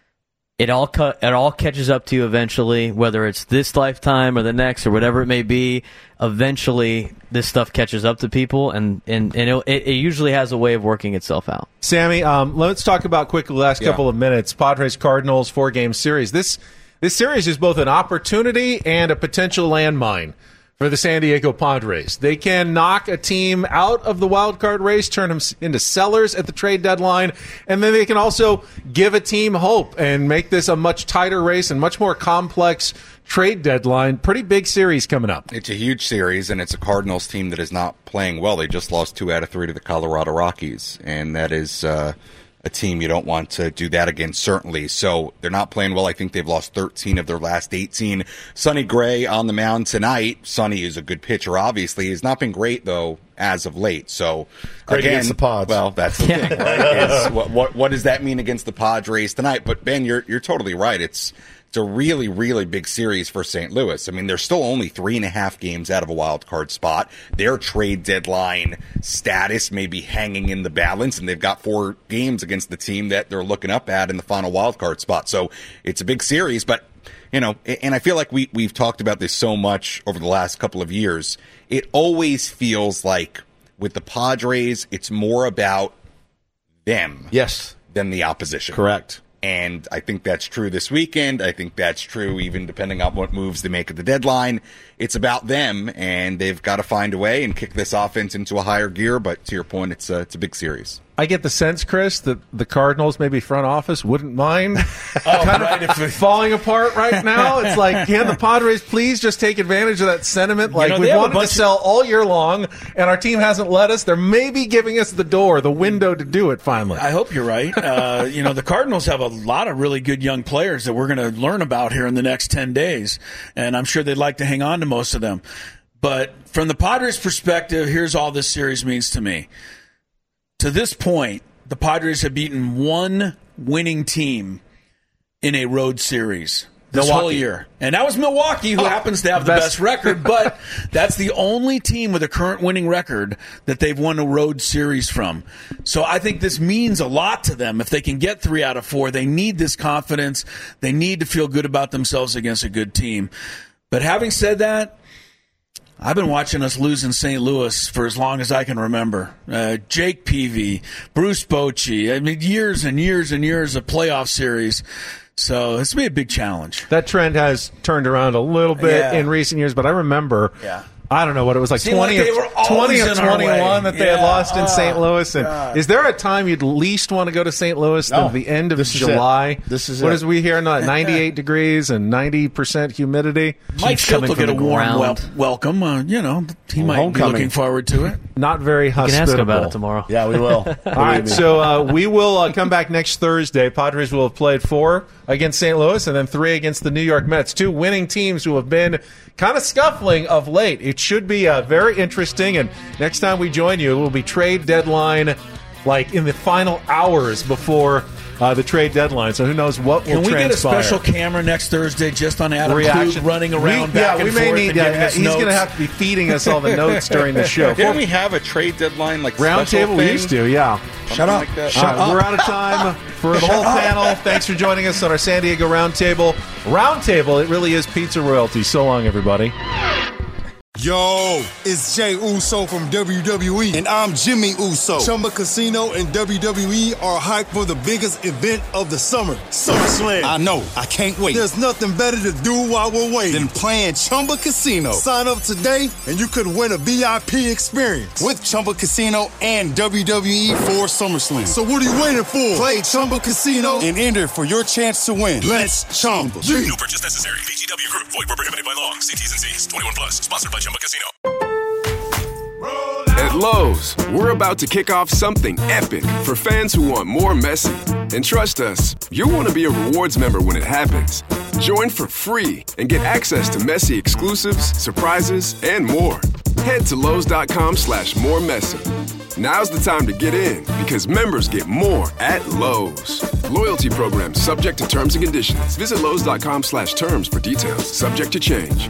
It all catches up to you eventually, whether it's this lifetime or the next or whatever it may be. Eventually, this stuff catches up to people, and it usually has a way of working itself out. Sammy, let's talk about quickly the last couple of minutes. Padres Cardinals 4-game series. This series is both an opportunity and a potential landmine for the San Diego Padres. They can knock a team out of the wild card race, turn them into sellers at the trade deadline, and then they can also give a team hope and make this a much tighter race and much more complex trade deadline. Pretty big series coming up. It's a huge series, and it's a Cardinals team that is not playing well. They just lost 2 out of 3 to the Colorado Rockies, and that is a team you don't want to do that against, certainly. So they're not playing well. I think they've lost 13 of their last 18. Sonny Gray on the mound tonight. Sonny is a good pitcher, obviously. He's not been great, though, as of late. So, great against the Pods. Well, that's the thing, right? What does that mean against the Padres tonight? But, Ben, you're totally right. It's a really, really big series for St. Louis. I mean, they're still only 3.5 games out of a wild card spot. Their trade deadline status may be hanging in the balance, and they've got 4 games against the team that they're looking up at in the final wild card spot. So it's a big series, but, and I feel like we've talked about this so much over the last couple of years. It always feels like with the Padres, it's more about them than the opposition. Correct. And I think that's true this weekend. I think that's true even depending on what moves they make at the deadline. It's about them, and they've got to find a way and kick this offense into a higher gear. But to your point, it's a big series. I get the sense, Chris, that the Cardinals, maybe front office, wouldn't mind kind of falling apart right now. It's like, can the Padres please just take advantage of that sentiment? Like, we wanted to sell all year long, and our team hasn't let us. They're maybe giving us the window to do it finally. I hope you're right. The Cardinals have a lot of really good young players that we're going to learn about here in the next 10 days, and I'm sure they'd like to hang on to most of them. But from the Padres' perspective, here's all this series means to me. To this point, the Padres have beaten one winning team in a road series this whole year. And that was Milwaukee, who happens to have the best record, but that's the only team with a current winning record that they've won a road series from. So I think this means a lot to them. If they can get 3 out of 4, they need this confidence. They need to feel good about themselves against a good team. But having said that, I've been watching us lose in St. Louis for as long as I can remember. Jake Peavy, Bruce Bochy, years and years and years of playoff series. So it's going to be a big challenge. That trend has turned around a little bit in recent years, but I remember, I don't know what it was, like 20 of 21 that they had lost in St. Louis. And is there a time you'd least want to go to St. Louis than the end of July? What is we here? 98 degrees and 90% humidity. Mike Schilt will get a warm welcome. He might be looking forward to it. Not very hospitable. You can ask him about it tomorrow. Yeah, we will. All right, so we will come back next Thursday. Padres will have played 4 against St. Louis and then 3 against the New York Mets. 2 winning teams who have been kind of scuffling of late. It should be very interesting, and next time we join you, it will be trade deadline, like in the final hours before the trade deadline. So who knows what will transpire. Can we get a special camera next Thursday just on Adam Klug running around back and forth? We may need that. He's going to have to be feeding us all the notes during the show. Didn't we have a trade deadline roundtable? We used to, yeah. Shut up. Like Shut up. We're out of time for the whole panel. Thanks for joining us on our San Diego Roundtable. Roundtable, it really is pizza royalty. So long, everybody. Yo, it's Jey Uso from WWE, and I'm Jimmy Uso. Chumba Casino and WWE are hyped for the biggest event of the summer, SummerSlam. I know, I can't wait. There's nothing better to do while we're waiting than playing Chumba Casino. Sign up today, and you could win a VIP experience with Chumba Casino and WWE for SummerSlam. So what are you waiting for? Play Chumba Casino and enter for your chance to win. Let's Chumba. No purchase necessary. VGW Group. Void where prohibited by law. See T's and C's. 21 plus. Sponsored by Chumba Casino. At Lowe's, we're about to kick off something epic for fans who want more Messi. And trust us, you'll want to be a rewards member when it happens. Join for free and get access to Messi exclusives, surprises, and more. Head to Lowe's.com/moremessy. Now's the time to get in because members get more at Lowe's. Loyalty program subject to terms and conditions. Visit Lowe's.com/terms for details. Subject to change.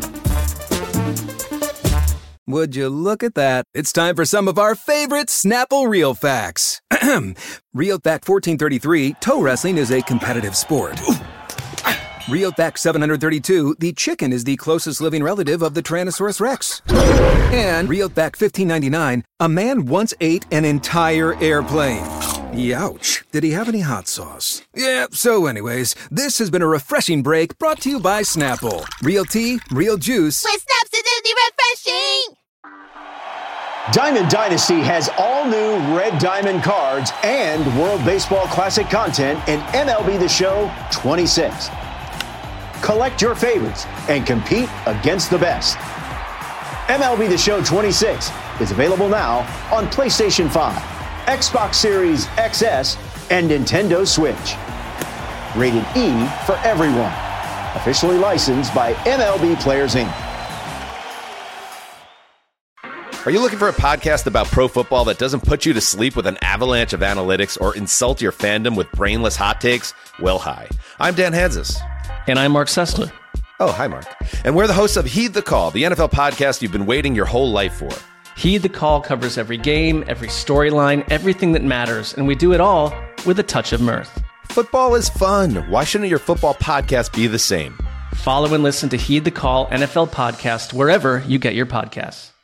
Would you look at that? It's time for some of our favorite Snapple Real Facts. Real Fact 1433, toe wrestling is a competitive sport. Real Fact 732, the chicken is the closest living relative of the Tyrannosaurus Rex. And Real Fact 1599, a man once ate an entire airplane. Youch. Did he have any hot sauce? Yeah, so anyways, this has been a refreshing break brought to you by Snapple. Real tea, real juice. With Snaps, it's refreshing! Diamond Dynasty has all new Red Diamond cards and World Baseball Classic content in MLB The Show 26. Collect your favorites and compete against the best. MLB The Show 26 is available now on PlayStation 5, Xbox Series XS, and Nintendo Switch. Rated E for everyone. Officially licensed by MLB Players Inc. Are you looking for a podcast about pro football that doesn't put you to sleep with an avalanche of analytics or insult your fandom with brainless hot takes? Well, hi. I'm Dan Hanzus. And I'm Mark Sessler. Oh, hi, Mark. And we're the hosts of Heed the Call, the NFL podcast you've been waiting your whole life for. Heed the Call covers every game, every storyline, everything that matters, and we do it all with a touch of mirth. Football is fun. Why shouldn't your football podcast be the same? Follow and listen to Heed the Call NFL podcast wherever you get your podcasts.